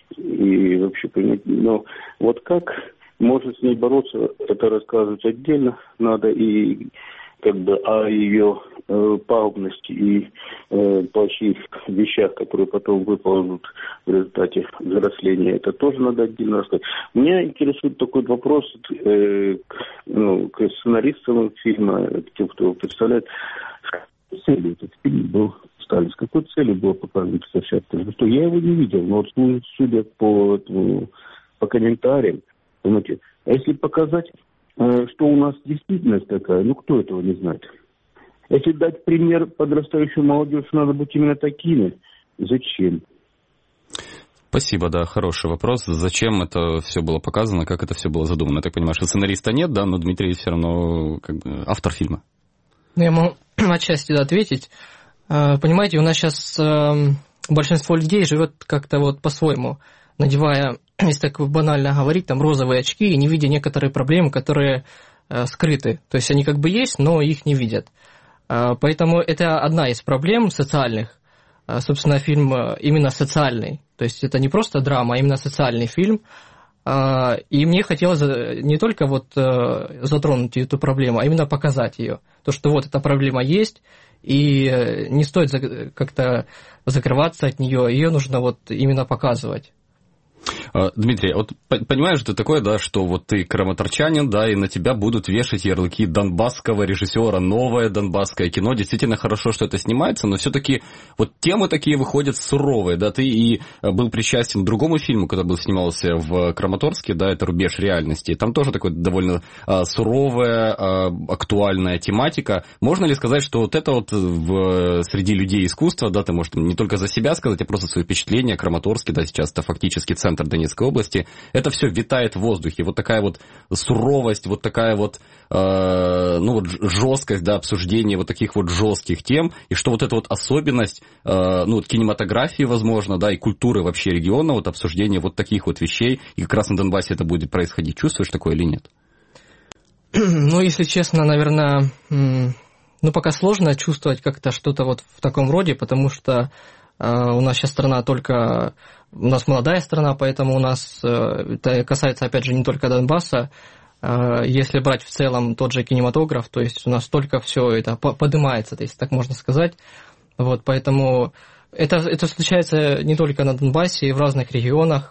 И вообще, понимаете, но вот как можно с ней бороться, это рассказывать отдельно надо, и как бы о ее э, пагубности и э, плохих вещах, которые потом выползут в результате взросления, это тоже надо отдельно рассказать. Меня интересует такой вопрос э, к, ну, к сценаристам фильма, к тем, кто его представляет. С какой целью этот фильм был ставлен? С какой целью было показано совершенно? Что я его не видел, но вот, ну, судя по этому по комментариям. Понимаете? А если показать, что у нас действительность такая, ну кто этого не знает? Если дать пример подрастающей молодежи, надо быть именно такими. Зачем? Спасибо, да, хороший вопрос. Зачем это все было показано, как это все было задумано? Я так понимаю, что сценариста нет, да, но Дмитрий все равно как бы автор фильма. Ну, я могу отчасти да, ответить. Понимаете, у нас сейчас большинство людей живет как-то вот по-своему, надевая, если так банально говорить, там розовые очки и не видя некоторые проблемы, которые скрыты. То есть они как бы есть, но их не видят. Поэтому это одна из проблем социальных. Собственно, фильм именно социальный. То есть это не просто драма, а именно социальный фильм. И мне хотелось не только вот затронуть эту проблему, а именно показать ее. То, что вот эта проблема есть, и не стоит как-то закрываться от нее, ее нужно вот именно показывать. Дмитрий, вот понимаешь ты такое, да, что вот ты краматорчанин, да, и на тебя будут вешать ярлыки донбасского режиссера, новое донбасское кино. Действительно хорошо, что это снимается, но все-таки вот темы такие выходят суровые, да, ты и был причастен к другому фильму, когда был снимался в Краматорске, да, это «Рубеж реальности», там тоже такая довольно а, суровая, а, актуальная тематика. Можно ли сказать, что вот это вот в, среди людей искусства, да, ты можешь не только за себя сказать, а просто свои впечатления, Краматорский, да, сейчас это фактически центр Донецкой области, это все витает в воздухе, вот такая вот суровость, вот такая вот, э, ну вот жесткость, да, обсуждения вот таких вот жестких тем, и что вот эта вот особенность, э, ну вот кинематографии, возможно, да, и культуры вообще региона, вот обсуждение вот таких вот вещей, и как раз на Донбассе это будет происходить. Чувствуешь такое или нет? Ну, если честно, наверное, ну пока сложно чувствовать как-то что-то вот в таком роде, потому что э, у нас сейчас страна только... У нас молодая страна, поэтому у нас это касается, опять же, не только Донбасса. Если брать в целом тот же кинематограф, то есть у нас только все это поднимается, если так можно сказать. Вот, поэтому это, это случается не только на Донбассе, и в разных регионах.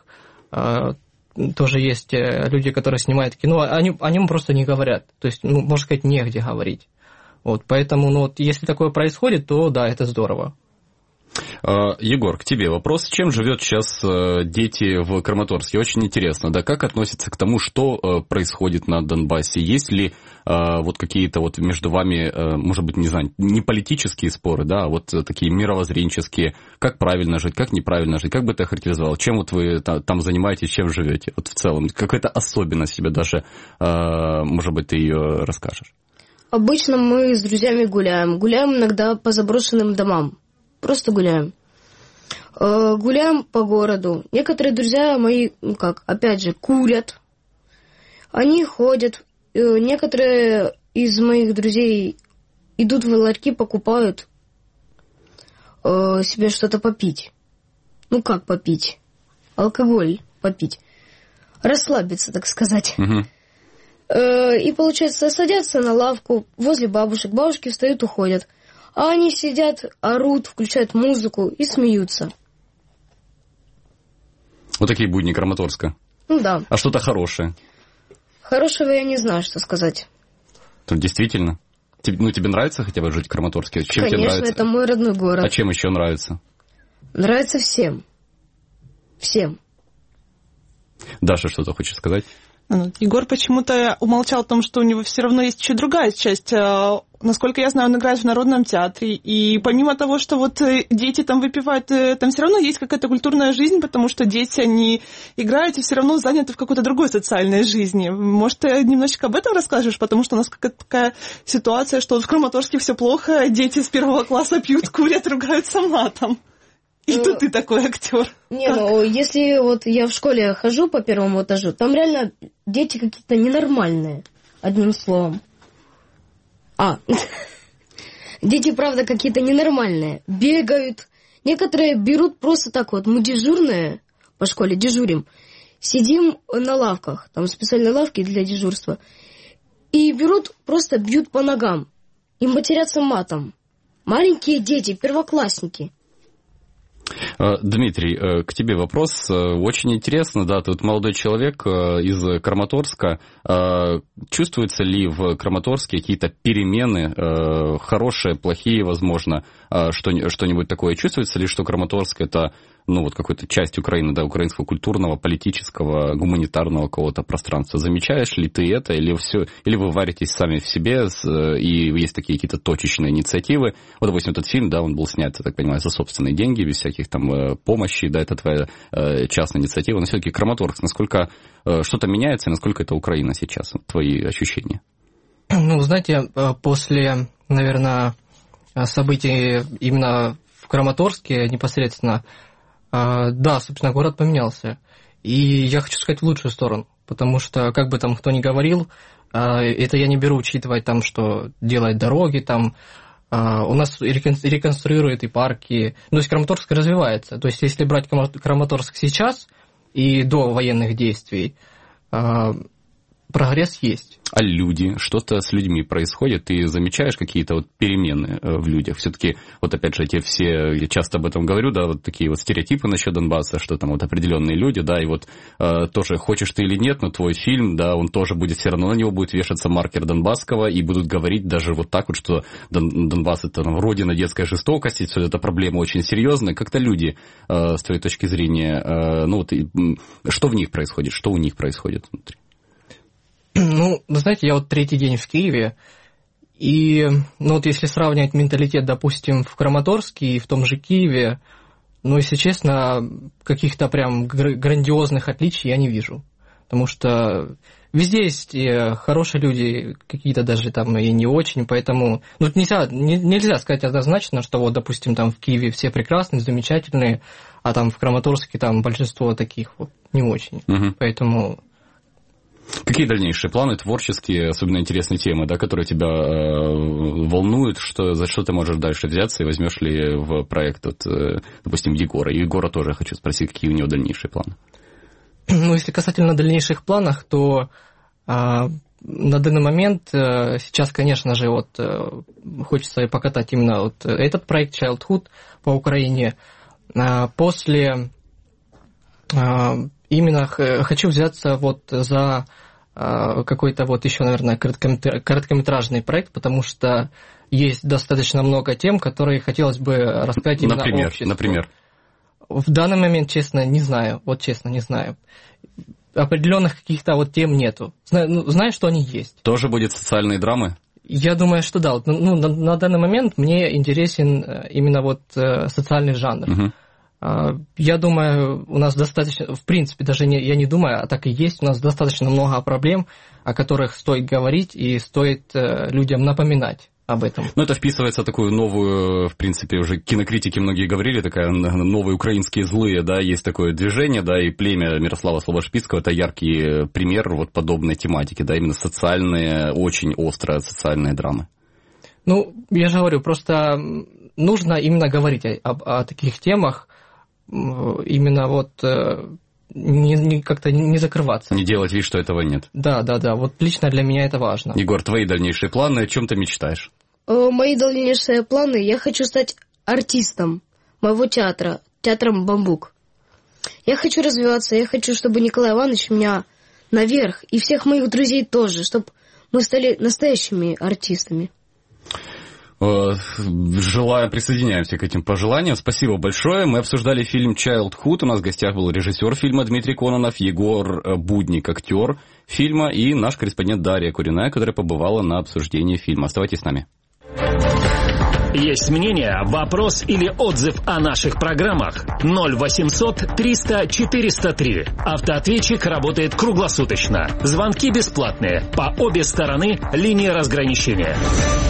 Тоже есть люди, которые снимают кино, они, о нем просто не говорят. То есть, ну, можно сказать, негде говорить. Вот, поэтому, ну, вот, если такое происходит, то да, это здорово. Егор, к тебе вопрос. Чем живет сейчас дети в Краматорске? Очень интересно, да, как относятся к тому, что происходит на Донбассе? Есть ли вот какие-то вот между вами, может быть, не знаю, не политические споры, да, а вот такие мировоззренческие, как правильно жить, как неправильно жить? Как бы ты охарактеризовал? Чем вот вы там занимаетесь, чем живете? Вот в целом, какая-то особенность себе даже, может быть, ты ее расскажешь? Обычно мы с друзьями гуляем. Гуляем иногда по заброшенным домам. Просто гуляем. Э, гуляем по городу. Некоторые друзья мои, ну как, опять же, курят. Они ходят. Э, некоторые из моих друзей идут в ларьки, покупают э, себе что-то попить. Ну как попить? Алкоголь попить. Расслабиться, так сказать. Угу. Э, и, получается, садятся на лавку возле бабушек. Бабушки встают, уходят. А они сидят, орут, включают музыку и смеются. Вот такие будни Краматорска. Ну да. А что-то хорошее? Хорошего я не знаю, что сказать. Тут действительно? Тебе, ну, тебе нравится хотя бы жить в Краматорске? Чем Конечно, тебе нравится? Это мой родной город. А чем еще нравится? Нравится всем. Всем. Даша что-то хочет сказать? Егор почему-то умолчал о том, что у него все равно есть еще другая часть. Насколько я знаю, он играет в Народном театре. И помимо того, что вот дети там выпивают, там все равно есть какая-то культурная жизнь, потому что дети, они играют и все равно заняты в какой-то другой социальной жизни. Может, ты немножечко об этом расскажешь? Потому что у нас какая-то такая ситуация, что в Краматорске все плохо, дети с первого класса пьют, курят, ругаются матом. И ну, тут ты такой актер. Не, как? Ну, если вот я в школе хожу по первому этажу, там реально дети какие-то ненормальные, одним словом. А, дети, правда, какие-то ненормальные. Бегают. Некоторые берут просто так вот. Мы дежурные по школе, дежурим. Сидим на лавках, там специальные лавки для дежурства. И берут, просто бьют по ногам. И матерятся матом. Маленькие дети, первоклассники. Дмитрий, к тебе вопрос. Очень интересно, да, ты вот молодой человек из Краматорска. Чувствуются ли в Краматорске какие-то перемены, хорошие, плохие, возможно, что-нибудь такое? Чувствуется ли, что Краматорск — это ну, вот какой-то часть Украины, да, украинского культурного, политического, гуманитарного какого-то пространства. Замечаешь ли ты это, или все, или вы варитесь сами в себе, и есть такие какие-то точечные инициативы? Вот, допустим, этот фильм, да, он был снят, я так понимаю, за собственные деньги, без всяких там помощи, да, это твоя частная инициатива, но все-таки Краматорск, насколько что-то меняется, и насколько это Украина сейчас, твои ощущения? Ну, знаете, после, наверное, событий именно в Краматорске непосредственно, да, собственно, город поменялся. И я хочу сказать в лучшую сторону, потому что, как бы там кто ни говорил, это я не беру учитывать там, что делать дороги, там, у нас реконструируют и парки, то есть Краматорск развивается. То есть если брать Краматорск сейчас и до военных действий, прогресс есть. А люди? Что-то с людьми происходит? Ты замечаешь какие-то вот перемены в людях? Все-таки, вот опять же, те все, я часто об этом говорю, да, вот такие вот стереотипы насчет Донбасса, что там вот определенные люди, да, и вот э, тоже хочешь ты или нет, но твой фильм, да, он тоже будет, все равно на него будет вешаться маркер Донбасского, и будут говорить даже вот так вот, что Дон, Донбасс это там, родина детской жестокости, все это проблема очень серьезная. Как-то люди, э, с твоей точки зрения, э, ну вот, и, что в них происходит, что у них происходит внутри? Ну, вы знаете, я вот третий день в Киеве, и ну вот если сравнивать менталитет, допустим, в Краматорске и в том же Киеве, ну, если честно, каких-то прям грандиозных отличий я не вижу. Потому что везде есть хорошие люди, какие-то даже там и не очень, поэтому ну, нельзя, не, нельзя сказать однозначно, что вот, допустим, там в Киеве все прекрасные, замечательные, а там в Краматорске там большинство таких вот не очень. Угу. Поэтому... Какие дальнейшие планы творческие, особенно интересные темы, да, которые тебя э, волнуют, что, за что ты можешь дальше взяться и возьмешь ли в проект, вот, э, допустим, Егора? И Егора тоже хочу спросить, какие у него дальнейшие планы. Ну, если касательно дальнейших планов, то э, на данный момент э, сейчас, конечно же, вот э, хочется покатать именно вот этот проект Childhood по Украине. Э, после... Э, Именно хочу взяться вот за какой-то вот еще, наверное, короткометражный проект, потому что есть достаточно много тем, которые хотелось бы рассказать именно например, обществу. Например? В данный момент, честно, не знаю. Вот честно, не знаю. Определенных каких-то вот тем нету. Знаю, ну, знаю, что они есть. Тоже будет социальные драмы? Я думаю, что да. Ну, на, на данный момент мне интересен именно вот социальный жанр. Угу. Я думаю, у нас достаточно, в принципе, даже не, я не думаю, а так и есть, у нас достаточно много проблем, о которых стоит говорить и стоит людям напоминать об этом. Ну, это вписывается в такую новую, в принципе, уже кинокритики многие говорили, такая новые украинские злые, да, есть такое движение, да, и племя Мирослава Слобошпицкого, это яркий пример вот подобной тематики, да, именно социальные, очень острые социальные драмы. Ну, я же говорю, просто нужно именно говорить о, о, о таких темах, именно вот не, не, как-то не закрываться. Не делать вид, что этого нет. Да, да, да. Вот лично для меня это важно. Егор, твои дальнейшие планы, о чем ты мечтаешь? Мои дальнейшие планы, я хочу стать артистом моего театра, театром «Бамбук». Я хочу развиваться, я хочу, чтобы Николай Иванович меня наверх, и всех моих друзей тоже, чтобы мы стали настоящими артистами. Желаю, присоединяемся к этим пожеланиям. Спасибо большое. Мы обсуждали фильм Childhood. У нас в гостях был режиссер фильма Дмитрий Кононов, Егор Будник, актер фильма, и наш корреспондент Дарья Куриная, которая побывала на обсуждении фильма. Оставайтесь с нами. Есть мнение, вопрос или отзыв о наших программах? ноль восемьсот триста четыреста три. Автоответчик работает круглосуточно. Звонки бесплатные. По обе стороны линии разграничения.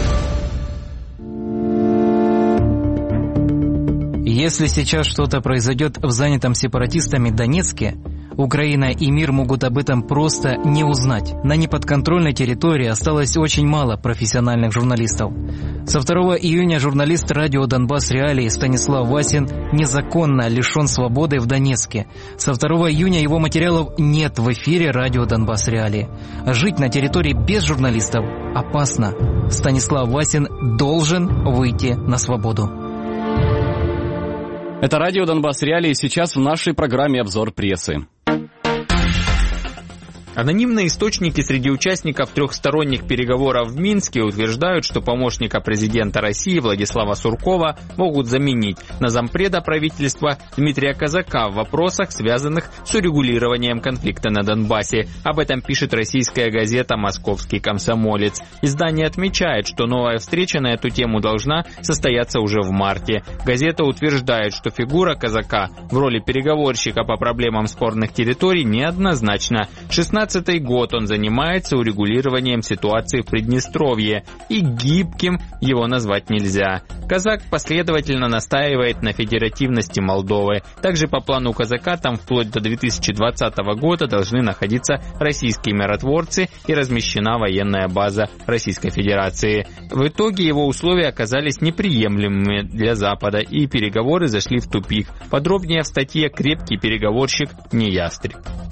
Если сейчас что-то произойдет в занятом сепаратистами Донецке, Украина и мир могут об этом просто не узнать. На неподконтрольной территории осталось очень мало профессиональных журналистов. Со второго июня журналист радио «Донбасс Реалии» Станислав Васин незаконно лишен свободы в Донецке. Со второго июня его материалов нет в эфире радио «Донбасс Реалии». Жить на территории без журналистов опасно. Станислав Васин должен выйти на свободу. Это радио «Донбасс Реалии». Сейчас в нашей программе «Обзор прессы». Анонимные источники среди участников трехсторонних переговоров в Минске утверждают, что помощника президента России Владислава Суркова могут заменить на зампреда правительства Дмитрия Казака в вопросах, связанных с урегулированием конфликта на Донбассе. Об этом пишет российская газета «Московский комсомолец». Издание отмечает, что новая встреча на эту тему должна состояться уже в марте. Газета утверждает, что фигура Казака в роли переговорщика по проблемам спорных территорий неоднозначна. шестнадцатый год он занимается урегулированием ситуации в Приднестровье, и гибким его назвать нельзя. Казак последовательно настаивает на федеративности Молдовы. Также по плану Казака там вплоть до две тысячи двадцатого года должны находиться российские миротворцы и размещена военная база Российской Федерации. В итоге его условия оказались неприемлемыми для Запада, и переговоры зашли в тупик. Подробнее в статье «Крепкий переговорщик не ястреб».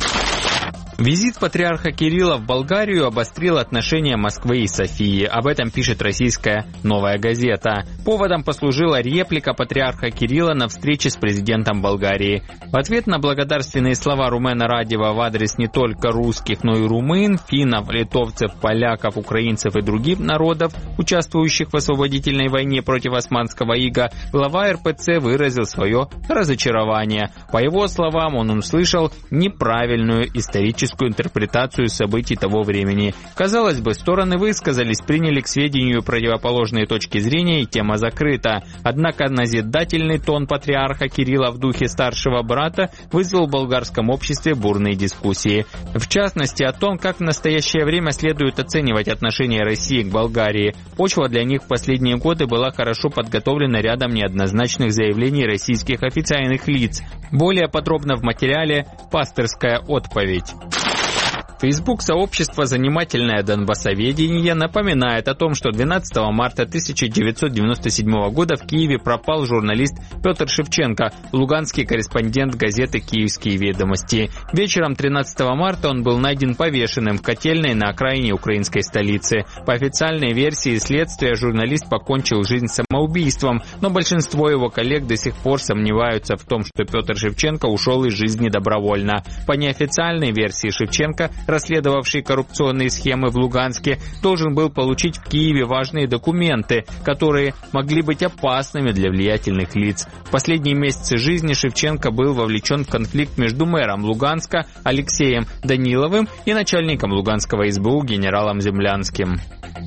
Визит патриарха Кирилла в Болгарию обострил отношения Москвы и Софии. Об этом пишет российская «Новая газета». Поводом послужила реплика патриарха Кирилла на встрече с президентом Болгарии. В ответ на благодарственные слова Румена Радева в адрес не только русских, но и румын, финнов, литовцев, поляков, украинцев и других народов, участвующих в освободительной войне против османского ига, глава эр пэ цэ выразил свое разочарование. По его словам, он услышал неправильную историческую интерпретацию событий того времени. Казалось бы, стороны высказались, приняли к сведению противоположные точки зрения, и тема закрыта. Однако назидательный тон патриарха Кирилла в духе старшего брата вызвал в болгарском обществе бурные дискуссии. В частности, о том, как в настоящее время следует оценивать отношения России к Болгарии. Почва для них в последние годы была хорошо подготовлена рядом неоднозначных заявлений российских официальных лиц. Более подробно в материале «Пастырская отповедь». Фейсбук-сообщество «Занимательное Донбассоведение» напоминает о том, что двенадцатого марта тысяча девятьсот девяносто седьмого года в Киеве пропал журналист Петр Шевченко, луганский корреспондент газеты «Киевские ведомости». Вечером тринадцатого марта он был найден повешенным в котельной на окраине украинской столицы. По официальной версии следствия, журналист покончил жизнь самоубийством, но большинство его коллег до сих пор сомневаются в том, что Петр Шевченко ушел из жизни добровольно. По неофициальной версии, Шевченко, расследовавший коррупционные схемы в Луганске, должен был получить в Киеве важные документы, которые могли быть опасными для влиятельных лиц. В последние месяцы жизни Шевченко был вовлечен в конфликт между мэром Луганска Алексеем Даниловым и начальником Луганского эс бэ у генералом Землянским.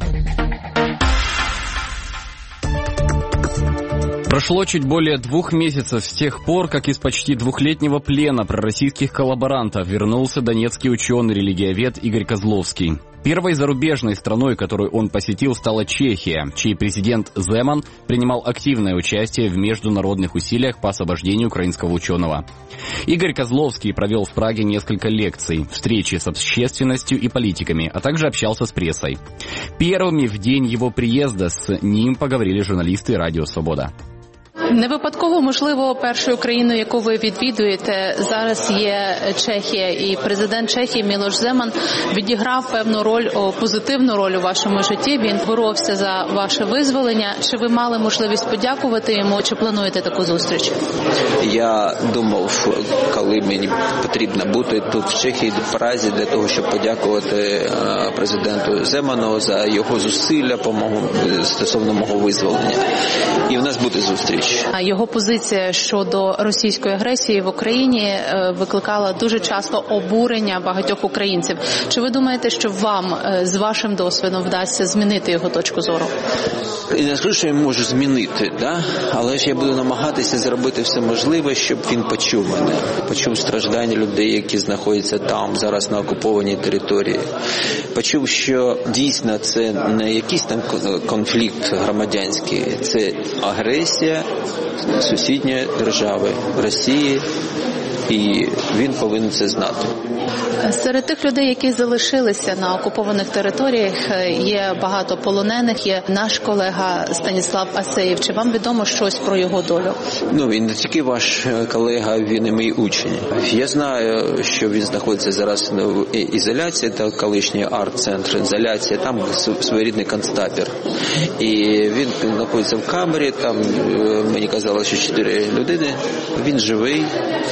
Прошло чуть более двух месяцев с тех пор, как из почти двухлетнего плена пророссийских коллаборантов вернулся донецкий ученый-религиовед Игорь Козловский. Первой зарубежной страной, которую он посетил, стала Чехия, чей президент Земан принимал активное участие в международных усилиях по освобождению украинского ученого. Игорь Козловский провел в Праге несколько лекций, встречи с общественностью и политиками, а также общался с прессой. Первыми в день его приезда с ним поговорили журналисты Радио Свобода. Не випадково, можливо, першою країною, яку ви відвідуєте, зараз є Чехія, і президент Чехії Мілош Земан відіграв певну роль, позитивну роль у вашому житті. Він боровся за ваше визволення. Чи ви мали можливість подякувати йому, чи плануєте таку зустріч? Я думав, коли мені потрібно бути тут в Чехії, в Празі, для того, щоб подякувати президенту Земану за його зусилля стосовно мого визволення. І в нас буде зустріч. Його позиція щодо російської агресії в Україні викликала дуже часто обурення багатьох українців. Чи ви думаєте, що вам з вашим досвідом вдасться змінити його точку зору? Я не скажу, що я можу змінити, да? Але ж я буду намагатися зробити все можливе, щоб він почув мене. Почув страждання людей, які знаходяться там, зараз на окупованій території. Почув, що дійсно це не якийсь там конфлікт громадянський, це агресія сусідньої держави, Росії, і він повинен це знати. Серед тих людей, які залишилися на окупованих територіях, є багато полонених, є наш колега Станіслав Асеєв. Чи вам відомо щось про його долю? Ну, він не тільки ваш колега, він і мій учень. Я знаю, що він знаходиться зараз в ізоляції, та колишній арт-центр, ізоляція, там своєрідний концтабір. І він знаходиться в камері, там мені казали, що чотири людини, він живий,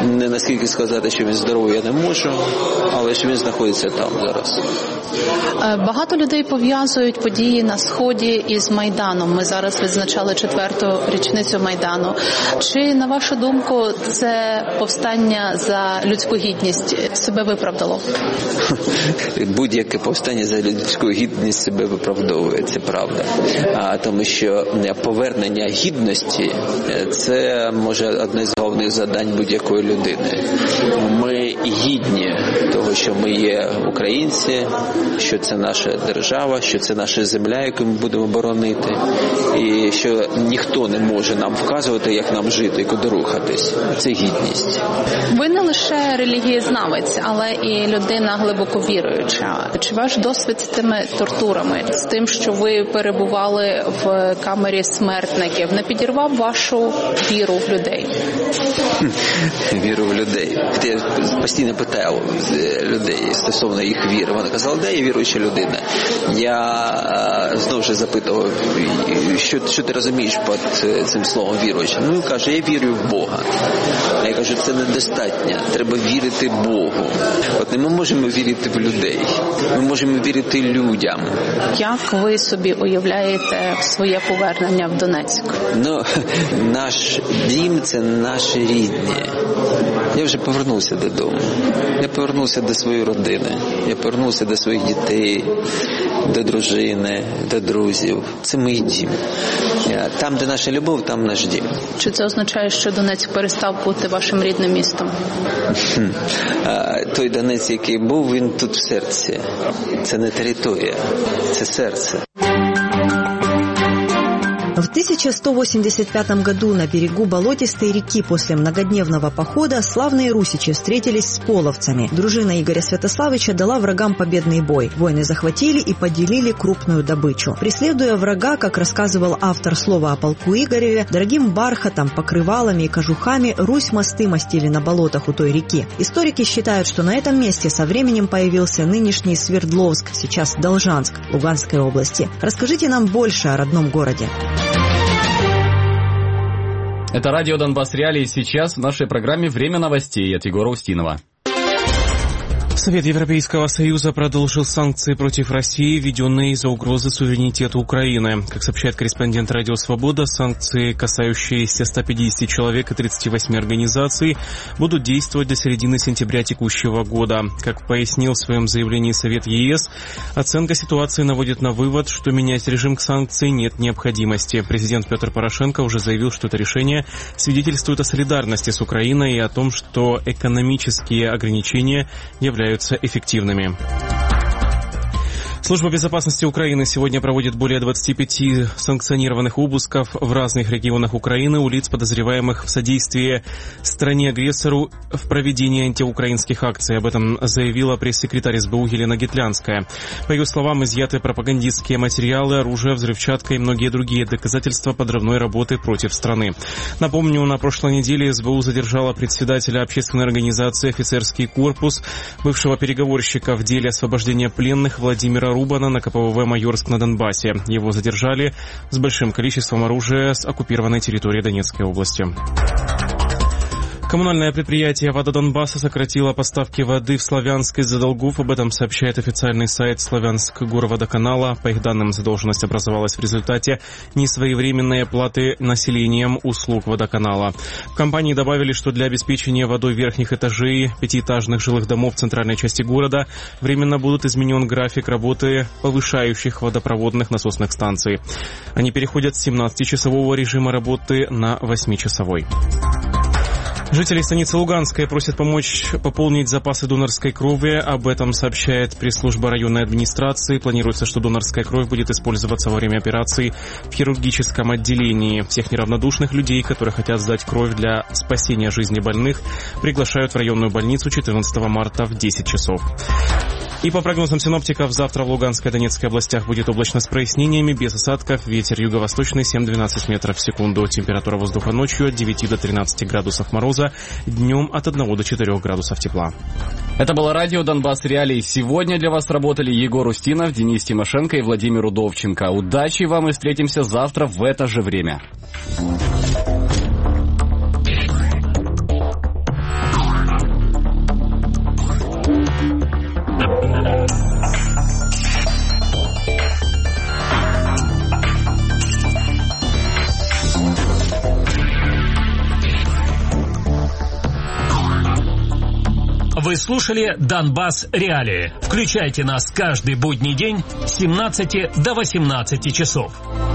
Не наскільки сказати, що він здоровий, я не можу, але що він знаходиться там зараз. Багато людей пов'язують події на Сході із Майданом. Ми зараз відзначали четверту річницю Майдану. Чи, на вашу думку, це повстання за людську гідність себе виправдало? Будь-яке повстання за людську гідність себе виправдовує, це правда. А, тому що повернення гідності – це, може, одне з головних завдань будь-якої людини. Ми гідні того, що ми є українці, що це наша держава, що це наша земля, яку ми будемо боронити, і що ніхто не може нам вказувати, як нам жити і куди рухатись. Це гідність. Ви не лише релігієзнавець, але і людина глибоко віруюча. Чи ваш досвід з тими тортурами, з тим, що ви перебували в камері смертників, не підірвав вашу віру в людей? Віру в людей. Я постійно питав людей стосовно їх віри. Вони казали, де є віруюча людина? Я знову ж запитував, що, що ти розумієш під цим словом віруюча? Ну, каже, я вірю в Бога. А я кажу, це недостатньо. Треба вірити Богу. От не ми можемо вірити в людей. Ми можемо вірити людям. Як ви собі уявляєте своє повернення в Донецьк? Ну, наш дім – це наші рідні. Я вже повернувся додому. Я повернувся до своєї родини. Я повернувся до своїх дітей, до дружини, до друзів. Це мій дім. Там, де наша любов, там наш дім. Чи це означає, що Донецьк перестав бути вашим рідним містом? Той Донець, який був, він тут в серці. Це не територія, це серце. В тысяча сто восемьдесят пятом году на берегу болотистой реки после многодневного похода славные русичи встретились с половцами. Дружина Игоря Святославича дала врагам победный бой. Воины захватили и поделили крупную добычу. Преследуя врага, как рассказывал автор слова о полку Игореве, дорогим бархатом, покрывалами и кожухами Русь мосты мастили на болотах у той реки. Историки считают, что на этом месте со временем появился нынешний Свердловск, сейчас Должанск, Луганской области. Расскажите нам больше о родном городе. Это радио «Донбасс Реалии». Сейчас в нашей программе «Время новостей» от Егора Устинова. Совет Европейского Союза продолжил санкции против России, введенные из-за угрозы суверенитету Украины. Как сообщает корреспондент «Радио Свобода», санкции, касающиеся ста пятидесяти человек и тридцати восьми организаций, будут действовать до середины сентября текущего года. Как пояснил в своем заявлении Совет ЕС, оценка ситуации наводит на вывод, что менять режим санкций нет необходимости. Президент Петр Порошенко уже заявил, что это решение свидетельствует о солидарности с Украиной и о том, что экономические ограничения являются эффективными. Служба безопасности Украины сегодня проводит более двадцати пяти санкционированных обысков в разных регионах Украины у лиц, подозреваемых в содействии стране-агрессору в проведении антиукраинских акций. Об этом заявила пресс-секретарь эс бэ у Елена Гитлянская. По ее словам, изъяты пропагандистские материалы, оружие, взрывчатка и многие другие доказательства подрывной работы против страны. Напомню, на прошлой неделе эс бэ у задержала председателя общественной организации «Офицерский корпус», бывшего переговорщика в деле освобождения пленных Владимира Рубана на ка пэ вэ вэ «Майорск» на Донбассе. Его задержали с большим количеством оружия с оккупированной территории Донецкой области. Коммунальное предприятие «Вода Донбасса» сократило поставки воды в Славянск из-за долгов. Об этом сообщает официальный сайт Славянск-Горводоканала. По их данным, задолженность образовалась в результате несвоевременной оплаты населением услуг водоканала. В компании добавили, что для обеспечения водой верхних этажей пятиэтажных жилых домов в центральной части города временно будут изменен график работы повышающих водопроводных насосных станций. Они переходят с семнадцатичасового режима работы на восьмичасовой. Жители станицы Луганской просят помочь пополнить запасы донорской крови. Об этом сообщает пресс-служба районной администрации. Планируется, что донорская кровь будет использоваться во время операций в хирургическом отделении. Всех неравнодушных людей, которые хотят сдать кровь для спасения жизни больных, приглашают в районную больницу четырнадцатого марта в десять часов. И по прогнозам синоптиков, завтра в Луганской и Донецкой областях будет облачно с прояснениями, без осадков, ветер юго-восточный семь-двенадцать метров в секунду. Температура воздуха ночью от девяти до тринадцати градусов мороза, днем от одного до четырёх градусов тепла. Это было радио «Донбасс Реалии». Сегодня для вас работали Егор Устинов, Денис Тимошенко и Владимир Удовченко. Удачи вам и встретимся завтра в это же время. Вы слушали «Донбасс. Реалии». Включайте нас каждый будний день с семнадцати до восемнадцати часов.